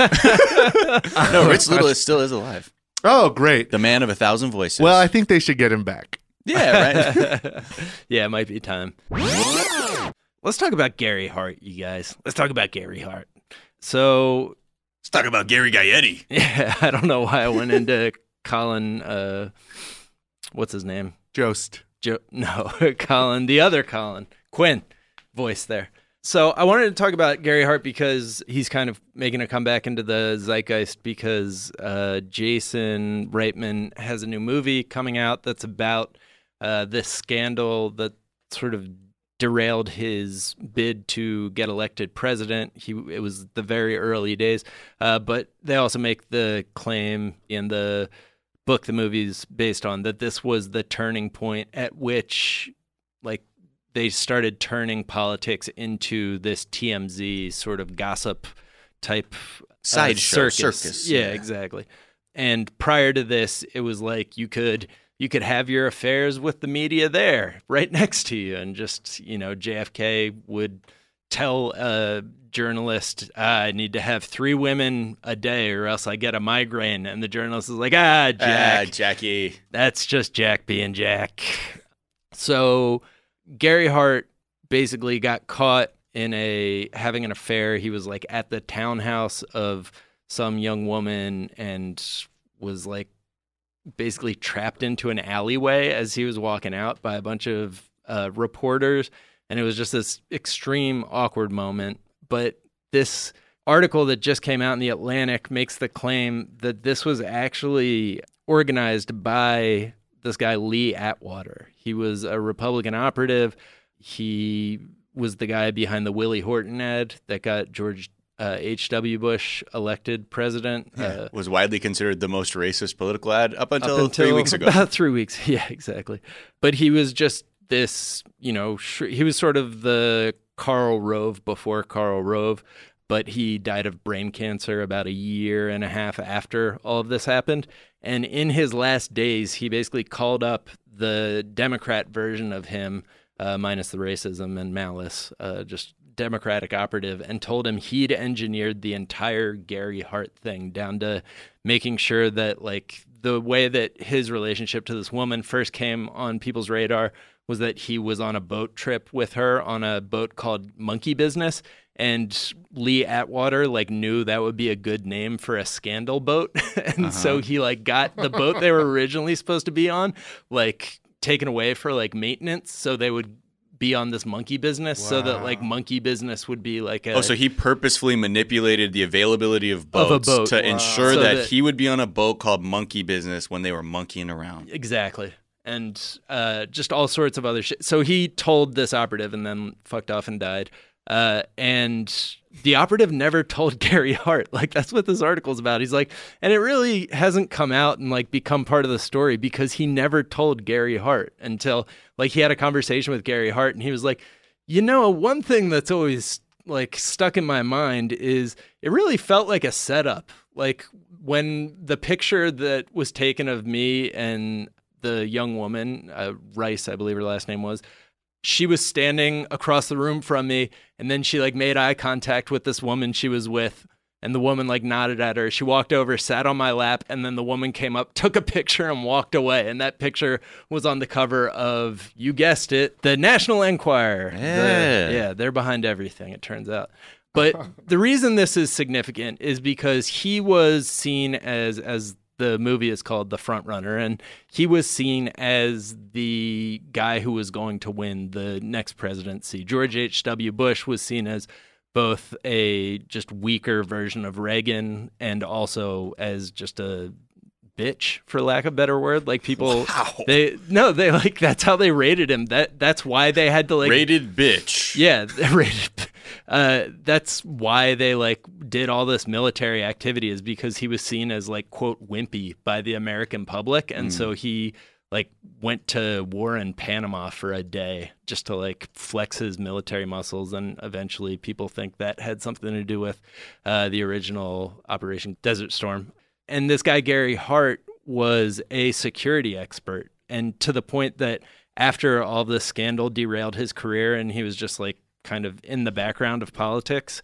no, Rich Little is still is alive. Oh, great. The man of a thousand voices. Well, I think they should get him back. yeah, right. Yeah, it might be time. Let's talk about Gary Hart, you guys. Let's talk about Gary Hart. So, Let's talk about Gary Gaetti. yeah, I don't know why I went into Colin. Uh, what's his name? Jost. Jo- no, Colin. The other Colin. Quinn. voice there. So I wanted to talk about Gary Hart because he's kind of making a comeback into the zeitgeist because uh, Jason Reitman has a new movie coming out that's about uh, this scandal that sort of derailed his bid to get elected president. He it was the very early days, uh, but they also make the claim in the book the movie's based on that this was the turning point at which, like, they started turning politics into this T M Z sort of gossip type sideshow, uh, circus. circus. Yeah, Yeah, exactly. And prior to this, it was like you could you could have your affairs with the media there, right next to you, and just, you know, J F K would tell a journalist, ah, "I need to have three women a day, or else I get a migraine." And the journalist is like, "Ah, Jack, Ah, Jackie. that's just Jack being Jack." So Gary Hart basically got caught in a having an affair. He was like at the townhouse of some young woman and was like basically trapped into an alleyway as he was walking out by a bunch of uh, reporters. And it was just this extreme awkward moment. But this article that just came out in the Atlantic makes the claim that this was actually organized by this guy, Lee Atwater. He was a Republican operative. He was the guy behind the Willie Horton ad that got George uh, H W Bush elected president. Yeah, Uh, was widely considered the most racist political ad up until, up until three weeks ago. About three weeks. Yeah, exactly. But he was just this, you know, sh- he was sort of the Karl Rove before Karl Rove, but he died of brain cancer about a year and a half after all of this happened. And in his last days, he basically called up the Democrat version of him, uh, minus the racism and malice, uh, just Democratic operative, and told him he'd engineered the entire Gary Hart thing down to making sure that, like, the way that his relationship to this woman first came on people's radar was that he was on a boat trip with her on a boat called Monkey Business. And Lee Atwater, like, knew that would be a good name for a scandal boat. and Uh-huh. so he, like, got the boat they were originally supposed to be on, like, taken away for, like, maintenance. So they would be on this Monkey Business so that, like, Monkey Business would be like a... Oh, so he purposefully manipulated the availability of Of boats a boat. to Wow. ensure So that, that- he would be on a boat called Monkey Business when they were monkeying around. Exactly. And uh, just all sorts of other shit. So he told this operative and then fucked off and died. Uh, and the operative never told Gary Hart. Like, that's what this article's about. He's like, and it really hasn't come out and, like, become part of the story because he never told Gary Hart until, like, he had a conversation with Gary Hart and he was like, you know, one thing that's always, like, stuck in my mind is it really felt like a setup. Like, when the picture that was taken of me and the young woman, uh, Rice, I believe her last name was, she was standing across the room from me, and then she, like, made eye contact with this woman she was with, and the woman, like, nodded at her. She walked over, sat on my lap, and then the woman came up, took a picture, and walked away. And that picture was on the cover of, you guessed it, the National Enquirer. Yeah. The- yeah, they're behind everything, it turns out. But the reason this is significant is because he was seen as, as the movie is called The Front Runner, and he was seen as the guy who was going to win the next presidency. George H W Bush was seen as both a just weaker version of Reagan and also as just a bitch, for lack of a better word. Like, people, Wow. they no, they like that's how they rated him. That that's why they had to, like, Rated bitch. yeah, rated. Uh, that's why they, like, did all this military activity, is because he was seen as, like, quote, wimpy by the American public. And so he, like, went to war in Panama for a day just to, like, flex his military muscles. And eventually people think that had something to do with uh, the original Operation Desert Storm. And this guy, Gary Hart, was a security expert. And to the point that after all this scandal derailed his career and he was just, like, kind of in the background of politics,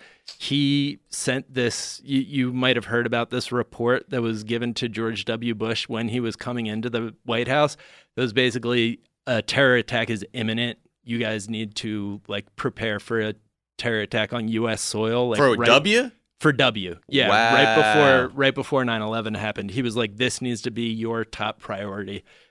he sent this, you, you might have heard about this report that was given to George W. Bush when he was coming into the White House. It was basically, a terror attack is imminent. You guys need to, like, prepare for a terror attack on U S soil. Like, For right- W? For W. Yeah. Wow. Right before right before nine eleven happened. He was like, this needs to be your top priority.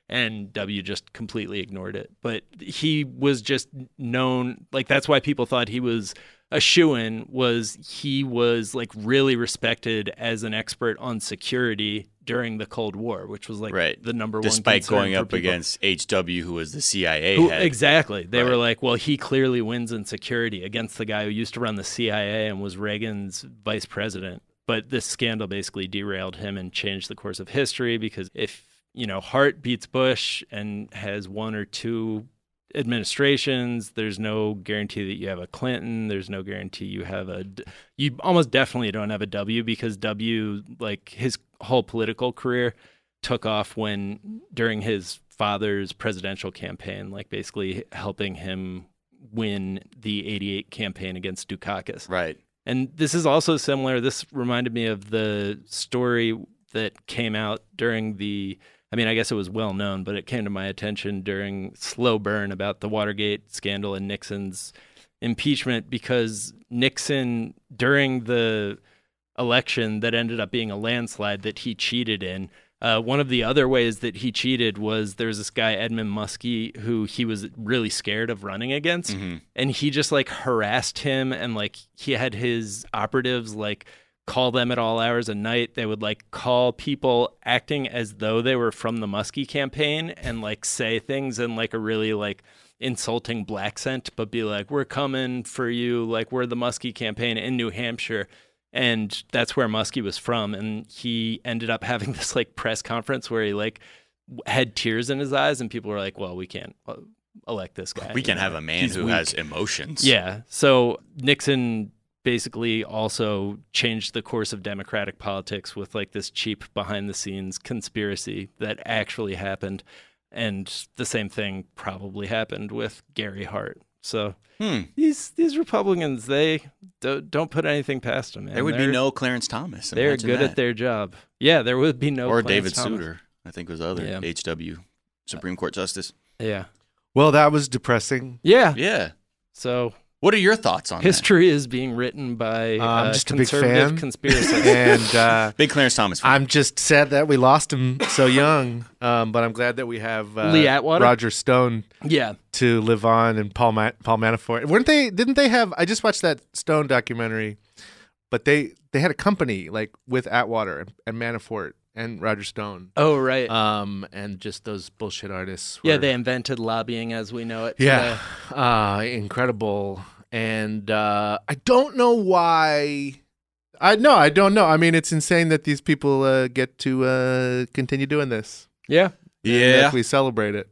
and W just completely ignored it. But he was just known, like that's why people thought he was a shoo-in, was he was like really respected as an expert on security during the Cold War, which was like right. the number one Despite concern going for up people. against H W, who was the C I A Who, head. exactly. They Right. were like, well, he clearly wins in security against the guy who used to run the C I A and was Reagan's vice president. But this scandal basically derailed him and changed the course of history, because if, you know, Hart beats Bush and has one or two administrations, there's no guarantee that you have a Clinton. There's no guarantee you have a, you almost definitely don't have a W, because W, like his whole political career took off when, during his father's presidential campaign, like basically helping him win the eighty-eight campaign against Dukakis. Right. And this is also similar. This reminded me of the story that came out during the, I mean, I guess it was well known, but it came to my attention during Slow Burn about the Watergate scandal and Nixon's impeachment, because Nixon, during the election that ended up being a landslide that he cheated in, Uh, one of the other ways that he cheated was there was this guy, Edmund Muskie, who he was really scared of running against. Mm-hmm. And he just like harassed him, and like he had his operatives like call them at all hours of night. They would like call people acting as though they were from the Muskie campaign and like say things in like a really like insulting black scent, but be like, we're coming for you. Like, we're the Muskie campaign in New Hampshire. And that's where Muskie was from. And he ended up having this like press conference where he like had tears in his eyes, and people were like, well, we can't elect this guy. We can you have know? a man He's who weak. has emotions. Yeah. So Nixon basically also changed the course of Democratic politics with like this cheap behind the scenes conspiracy that actually happened. And the same thing probably happened with Gary Hart. So Hmm. these these Republicans, they don't, don't put anything past them. Man. There would They're- be no Clarence Thomas. They're Imagine good that. at their job. Yeah, there would be no Or Clarence David Thomas. Souter, I think was the other Yeah. H W Supreme Court Justice. Yeah. Well, that was depressing. Yeah. Yeah. So What are your thoughts on history is being written by I'm uh, just a big conservative fan. conspiracists. And uh, that? Big Clarence Thomas fan. I'm just sad that we lost him so young. Um, but I'm glad that we have uh, Lee Atwater? Roger Stone Yeah. to live on, and Paul Ma- Paul Manafort. Weren't they? Didn't they have? I just watched that Stone documentary, but they they had a company like with Atwater and, and Manafort and Roger Stone. Oh, right. Um, and just those bullshit artists. yeah, were- they invented lobbying as we know it. Yeah, today. uh, incredible. And uh, I don't know why. I no, I don't know. I mean, it's insane that these people uh, get to uh, continue doing this. Yeah. And yeah. that we celebrate it.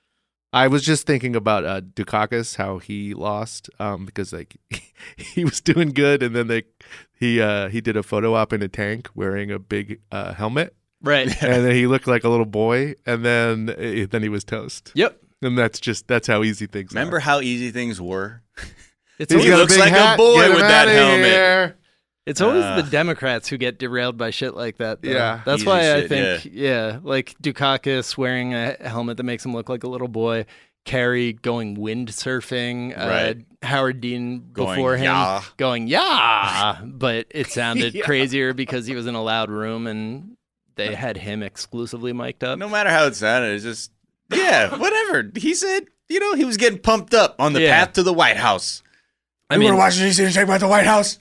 I was just thinking about uh, Dukakis, how he lost, um, because like he was doing good, and then they he uh, he did a photo op in a tank wearing a big uh, helmet, Right. and then he looked like a little boy, and then uh, then he was toast. Yep. And that's just that's how easy things Remember are. how easy things were? It's He's He always, got looks big like a hat. boy Get him with that outta helmet. here. it's always Uh, the Democrats who get derailed by shit like that. Though. Yeah. That's Easy why I shit, think, yeah. like Dukakis wearing a helmet that makes him look like a little boy, Kerry going wind surfing, uh, Right. Howard Dean Going, before him "Yeah." going, yeah, but it sounded Yeah. crazier because he was in a loud room and they had him exclusively mic'd up. No matter how it sounded, it's just, yeah, whatever. He said, you know, he was getting pumped up on the Yeah. path to the White House. I mean, Washington, D C to take back the White House.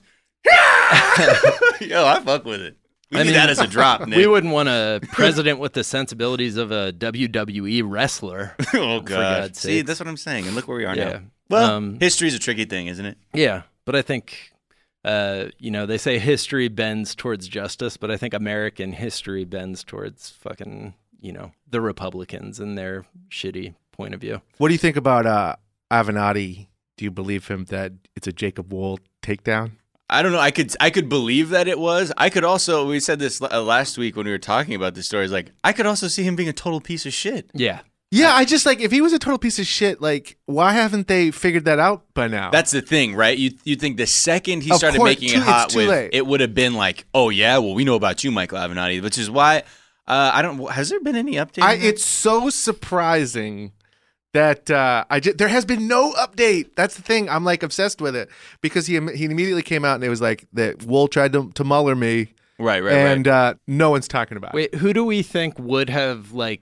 Yo, I fuck with it. We I need mean, that as a drop, Nick. we wouldn't want a president with the sensibilities of a W W E wrestler. oh, God. God's See, sakes. that's what I'm saying. And look where we are Yeah. now. Well, Um, history's a tricky thing, isn't it? Yeah, but I think, uh, you know, they say history bends towards justice, but I think American history bends towards fucking, you know, the Republicans and their shitty point of view. What do you think about uh, Avenatti? Do you believe him that it's a Jacob Wool takedown? I don't know. I could I could believe that it was. I could also, we said this uh, last week when we were talking about this story, is like, I could also see him being a total piece of shit. Yeah. Yeah, I just like if he was a total piece of shit, like why haven't they figured that out by now? That's the thing, right? You you think the second he Of started course, making too- it it's hot too with, late. it would have been like, oh yeah, well we know about you, Michael Avenatti, which is why uh, I don't. Has there been any update? I, on that? it's so surprising that uh, I just, there has been no update. That's the thing. I'm like obsessed with it because he he immediately came out and it was like that Wool tried to, to Mueller me, right, right, and right. uh, no one's talking about it. Wait, who do we think would have, like,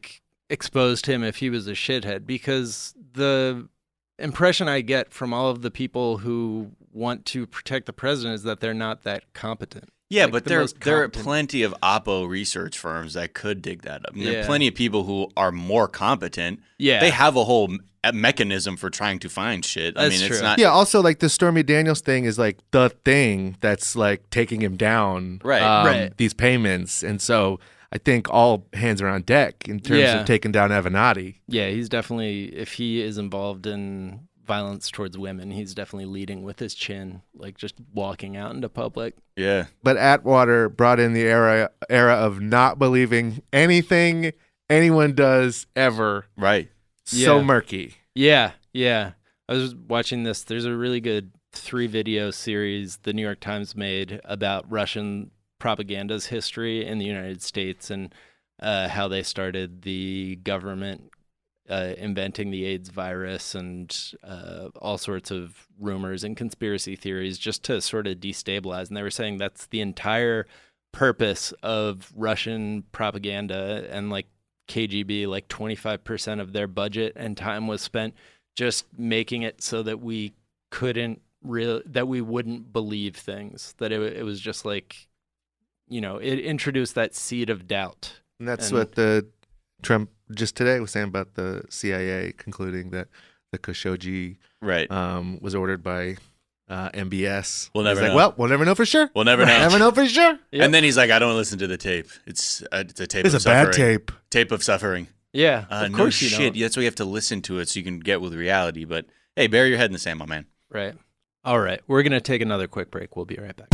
exposed him if he was a shithead, because the impression I get from all of the people who want to protect the president is that they're not that competent. Yeah, Like, but the there most there are competent. plenty of Oppo research firms that could dig that up. I mean, There Yeah. are plenty of people who are more competent. Yeah. They have a whole me- a mechanism for trying to find shit. I That's mean, it's true. not Yeah, also like the Stormy Daniels thing is like the thing that's like taking him down. Right. um, Right. These payments. And so I think all hands are on deck in terms Yeah. of taking down Avenatti. Yeah, he's definitely, if he is involved in violence towards women, he's definitely leading with his chin, like just walking out into public. yeah. But Atwater brought in the era era of not believing anything anyone does ever. Right. So Yeah. murky. Yeah, yeah. I was watching this. There's a really good three video series the New York Times made about Russian propaganda's history in the United States and uh, how they started the government uh, inventing the AIDS virus and uh, all sorts of rumors and conspiracy theories just to sort of destabilize. And they were saying that's the entire purpose of Russian propaganda, and like K G B, like twenty-five percent of their budget and time was spent just making it so that we couldn't real that we wouldn't believe things, that it, it was just like, you know, it introduced that seed of doubt. And that's And- what the Trump just today was saying about the C I A concluding that the Khashoggi Right. um, was ordered by uh, M B S. We'll He's never like, know. well, we'll never know for sure. We'll never know. Never know for sure. Yep. And then he's like, I don't listen to the tape. It's a, it's a tape It's of a bad suffering. tape. Tape of suffering. Yeah, Uh, of no course you shit. don't. That's why you have to listen to it so you can get with reality. But hey, bury your head in the sand, my man. Right. All right. We're going to take another quick break. We'll be right back.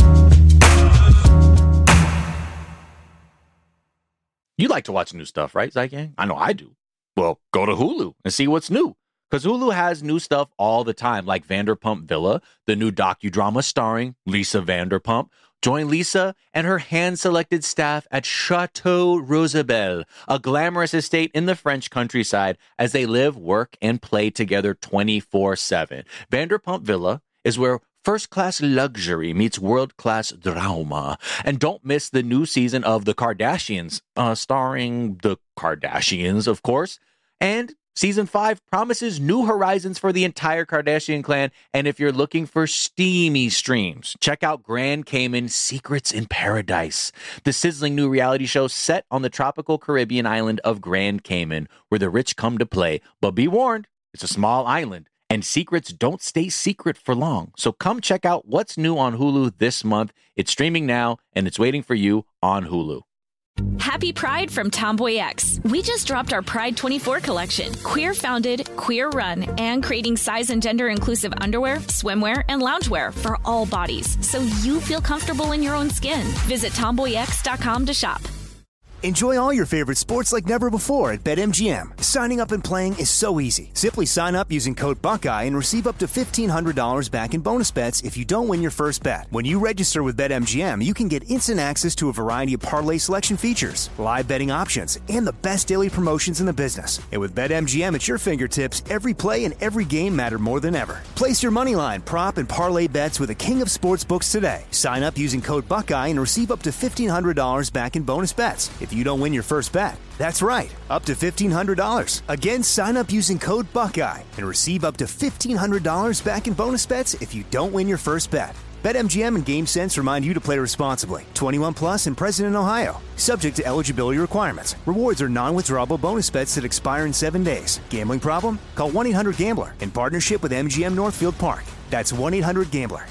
You like to watch new stuff, right, Zygang? I know I do. Well, go to Hulu and see what's new. Because Hulu has new stuff all the time, like Vanderpump Villa, the new docudrama starring Lisa Vanderpump. Join Lisa and her hand-selected staff at Chateau Rosabelle, a glamorous estate in the French countryside, as they live, work, and play together twenty-four seven. Vanderpump Villa is where first-class luxury meets world-class drama. And don't miss the new season of The Kardashians, uh, starring the Kardashians, of course. And Season five promises new horizons for the entire Kardashian clan. And if you're looking for steamy streams, check out Grand Cayman Secrets in Paradise, the sizzling new reality show set on the tropical Caribbean island of Grand Cayman, where the rich come to play. But be warned, it's a small island, and secrets don't stay secret for long. So come check out what's new on Hulu this month. It's streaming now, and it's waiting for you on Hulu. Happy Pride from Tomboy X. We just dropped our Pride twenty-four collection. Queer founded, queer run, and creating size and gender inclusive underwear, swimwear, and loungewear for all bodies, so you feel comfortable in your own skin. Visit tomboy x dot com to shop. Enjoy all your favorite sports like never before at BetMGM. Signing up and playing is so easy. Simply sign up using code Buckeye and receive up to fifteen hundred dollars back in bonus bets if you don't win your first bet. When you register with BetMGM, you can get instant access to a variety of parlay selection features, live betting options, and the best daily promotions in the business. And with BetMGM at your fingertips, every play and every game matter more than ever. Place your moneyline, prop, and parlay bets with the king of sportsbooks today. Sign up using code Buckeye and receive up to fifteen hundred dollars back in bonus bets if you don't win your first bet. That's right, up to fifteen hundred dollars. Again, sign up using code Buckeye and receive up to fifteen hundred dollars back in bonus bets if you don't win your first bet. BetMGM and GameSense remind you to play responsibly. twenty-one plus and present in Ohio. Subject to eligibility requirements. Rewards are non-withdrawable bonus bets that expire in seven days. Gambling problem? Call one eight hundred gambler in partnership with M G M Northfield Park. That's one eight hundred gambler.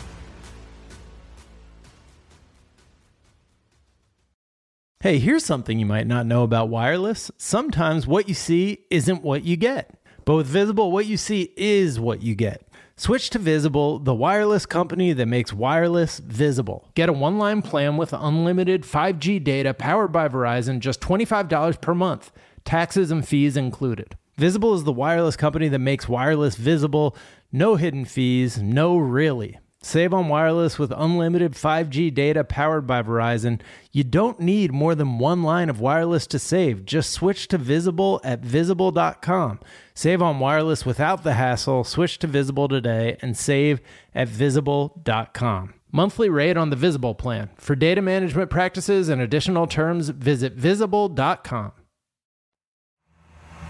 Hey, here's something you might not know about wireless. Sometimes what you see isn't what you get. But with Visible, what you see is what you get. Switch to Visible, the wireless company that makes wireless visible. Get a one-line plan with unlimited five G data powered by Verizon, just twenty-five dollars per month, taxes and fees included. Visible is the wireless company that makes wireless visible. No hidden fees, no really. Save on wireless with unlimited five G data powered by Verizon. You don't need more than one line of wireless to save. Just switch to Visible at visible dot com. Save on wireless without the hassle. Switch to Visible today and save at visible dot com. Monthly rate on the Visible plan. For data management practices and additional terms, visit visible dot com.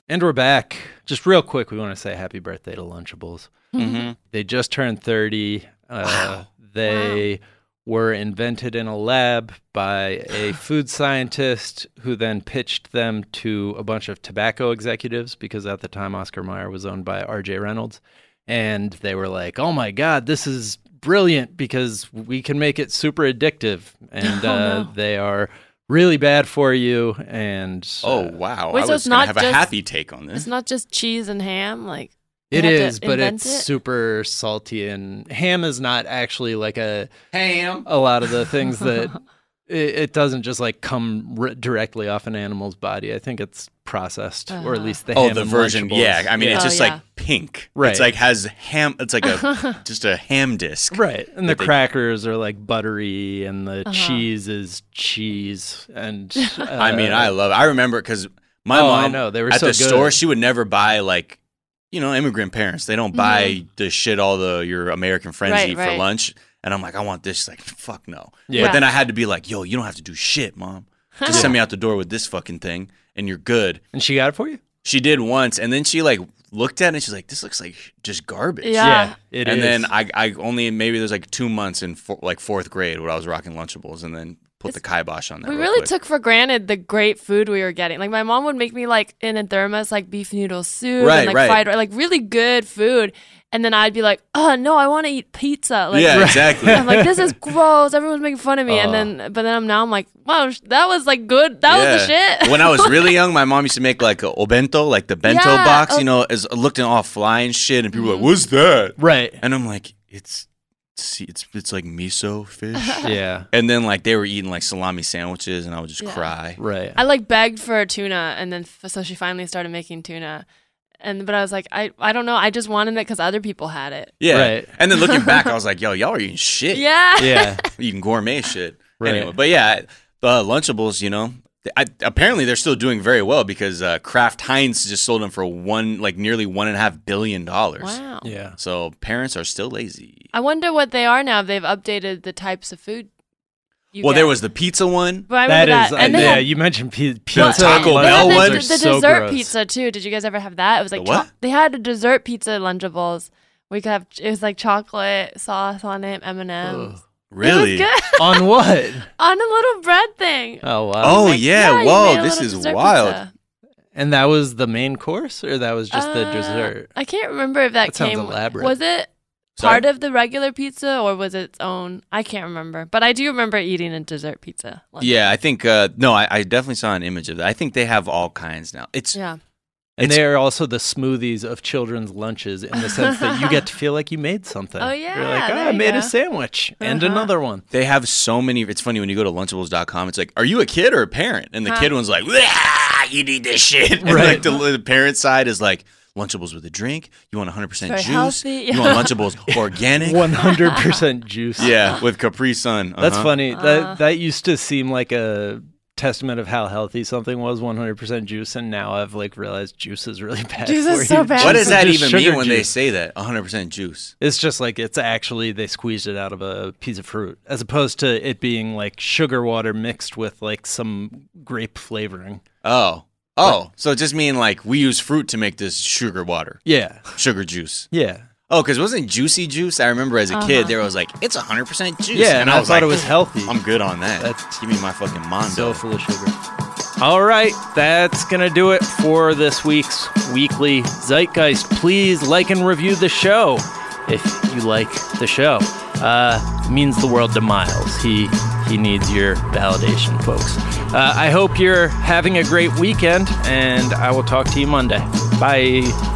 And we're back. Just real quick, we want to say happy birthday to Lunchables. Mm-hmm. They just turned thirty. Uh, Wow. They Wow. were invented in a lab by a food scientist who then pitched them to a bunch of tobacco executives because at the time Oscar Mayer was owned by R J Reynolds. And they were like, oh my God, this is brilliant because we can make it super addictive. And Oh, uh, no. they are really bad for you. And Oh uh, wow! Wait, I so was it's gonna not have a just- happy take on this. It's not just cheese and ham. Like it they had to is, but invent it's it? super salty. And ham is not actually like a ham. a lot of the things that it, it doesn't just like come r- directly off an animal's body. I think it's processed, or at least the Oh, ham the and version. Lunchables. Yeah, I mean, it's Oh, just yeah. like pink. Right. It's like has ham. It's like a just a ham disc. Right, and the that they- crackers are like buttery, and the Uh-huh. cheese is cheese. And uh, I mean, I love it. I remember because my Oh, mom I know. They were at so the good. store, she would never buy like, you know, immigrant parents. They don't buy Mm-hmm. the shit all the your American friends Right, eat for right. lunch. And I'm like, I want this. She's like, fuck no. Yeah. But then I had to be like, yo, you don't have to do shit, mom. Just send me out the door with this fucking thing, and you're good. and she got it for you. She did once, and then she like looked at it, and she's like, this looks like just garbage. Yeah. it and is. then I, I only maybe there's like two months in four, like fourth grade where I was rocking Lunchables, and then put the kibosh on that. we real really quick. took for granted the great food we were getting. Like my mom would make me like in a thermos like beef noodle soup Right, and like right. fried like really good food. And then I'd be like, oh no, I want to eat pizza. Like, yeah, exactly. I'm like, this is gross. Everyone's making fun of me. and Oh. then, but then I'm now I'm like, wow, sh- that was like good. That was the Yeah. shit. When I was really young, my mom used to make like a obento, like the bento Yeah, box, oh. you know, is looking all fly and shit, and people were Mm-hmm. like, "What's that?" right, And I'm like, "It's, it's, it's, it's like miso fish." yeah, And then like they were eating like salami sandwiches, and I would just Yeah. cry. right. I like begged for tuna, and then f- so she finally started making tuna. And but I was like, I I don't know. I just wanted it because other people had it. Yeah. Right. And then looking back, I was like, "Yo, y'all are eating shit. Yeah. Yeah, eating gourmet shit." Right. Anyway, but yeah, the Lunchables, you know. I, apparently, they're still doing very well because uh, Kraft Heinz just sold them for one, like nearly one and a half billion dollars. Wow. yeah. So parents are still lazy. I wonder what they are now. If they've updated the types of food. You Well, get. there was the pizza one. But I That remember is, that. uh, And they yeah. had- You mentioned pi- pizza. Taco and they had Bell the, Lunchables one? the, are the so dessert gross. pizza too. Did you guys ever have that? It was like The what? cho- they had a dessert pizza Lunchables. We could have it was like chocolate sauce on it, M and M's. Really? It was good On what? on a little bread thing. Oh wow. Oh Like, yeah! you Whoa, made a this little is dessert wild. pizza. And that was the main course, or that was just the Uh, dessert? I can't remember if that, That sounds came. elaborate. Was it Sorry? part of the regular pizza or was it its own? I can't remember, but I do remember eating a dessert pizza. Lunch. Yeah, I think uh, no, I, I definitely saw an image of that. I think they have all kinds now. It's Yeah. And It's- they are also the smoothies of children's lunches in the sense that you get to feel like you made something. Oh, yeah, You're like, oh, there I you made go. a sandwich and Uh-huh. another one. they have so many. It's funny when you go to Lunchables dot com. It's like, are you a kid or a parent? And the Huh. kid one's like, "Wah, you need this shit. And Right. like the, the parent side is like, Lunchables with a drink. You want one hundred percent Very juice. healthy. You want Lunchables organic. one hundred percent juice. Yeah, with Capri Sun. That's Uh-huh. funny. Uh. That that used to seem like a testament of how healthy something was, one hundred percent juice, and now I've like realized juice is really bad. Juice for is so you. bad. What Juice does is that just even sugar mean when they juice. say that? one hundred percent juice. It's just like it's actually they squeezed it out of a piece of fruit, as opposed to it being like sugar water mixed with like some grape flavoring. Oh. Oh, so it just mean like we use fruit to make this sugar water, Yeah, sugar juice. yeah, Oh, because wasn't Juicy Juice? I remember as a Uh-huh. kid, there was like, it's one hundred percent juice. yeah. And I, was thought like, it was healthy. I'm good on that. That's- Give me my fucking Mondo. So full of sugar. All right, that's going to do it for this week's Weekly Zeitgeist. Please like and review the show if you like the show. Uh, means the world to Miles. He he needs your validation, folks. Uh, I hope you're having a great weekend, and I will talk to you Monday. Bye.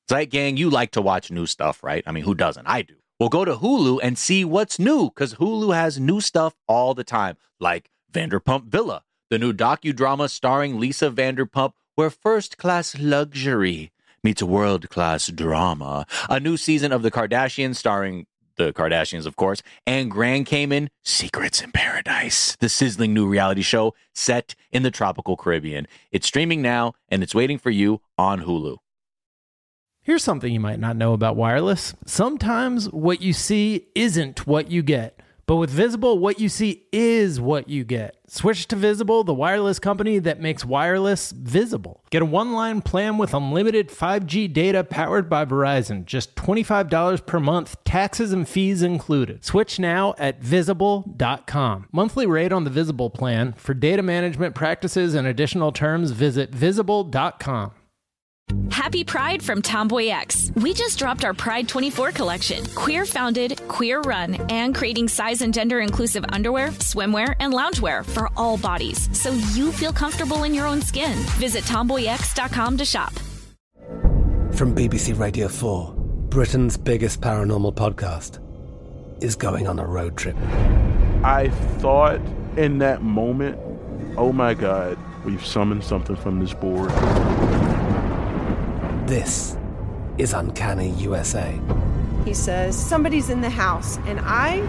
Zeit Gang, you like to watch new stuff, right? I mean, who doesn't? I do. Well, go to Hulu and see what's new, because Hulu has new stuff all the time, like Vanderpump Villa, the new docudrama starring Lisa Vanderpump, where first-class luxury meets world-class drama. A new season of The Kardashians starring the Kardashians, of course, and Grand Cayman Secrets in Paradise, the sizzling new reality show set in the tropical Caribbean. It's streaming now, and it's waiting for you on Hulu. Here's something you might not know about wireless. Sometimes what you see isn't what you get. But with Visible, what you see is what you get. Switch to Visible, the wireless company that makes wireless visible. Get a one-line plan with unlimited five G data powered by Verizon. Just twenty-five dollars per month, taxes and fees included. Switch now at visible dot com. Monthly rate on the Visible plan. For data management practices and additional terms, visit visible dot com. Happy Pride from Tomboy X. We just dropped our Pride twenty-four collection. Queer founded, queer run, and creating size and gender inclusive underwear, swimwear, and loungewear for all bodies, so you feel comfortable in your own skin. Visit tomboy x dot com to shop. From B B C Radio four, Britain's biggest paranormal podcast is going on a road trip. I thought in that moment, oh my God, we've summoned something from this board. This is Uncanny U S A. He says, somebody's in the house, and I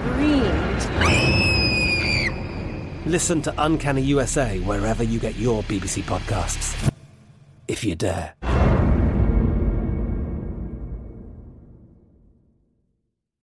screamed. Listen to Uncanny U S A wherever you get your B B C podcasts, if you dare.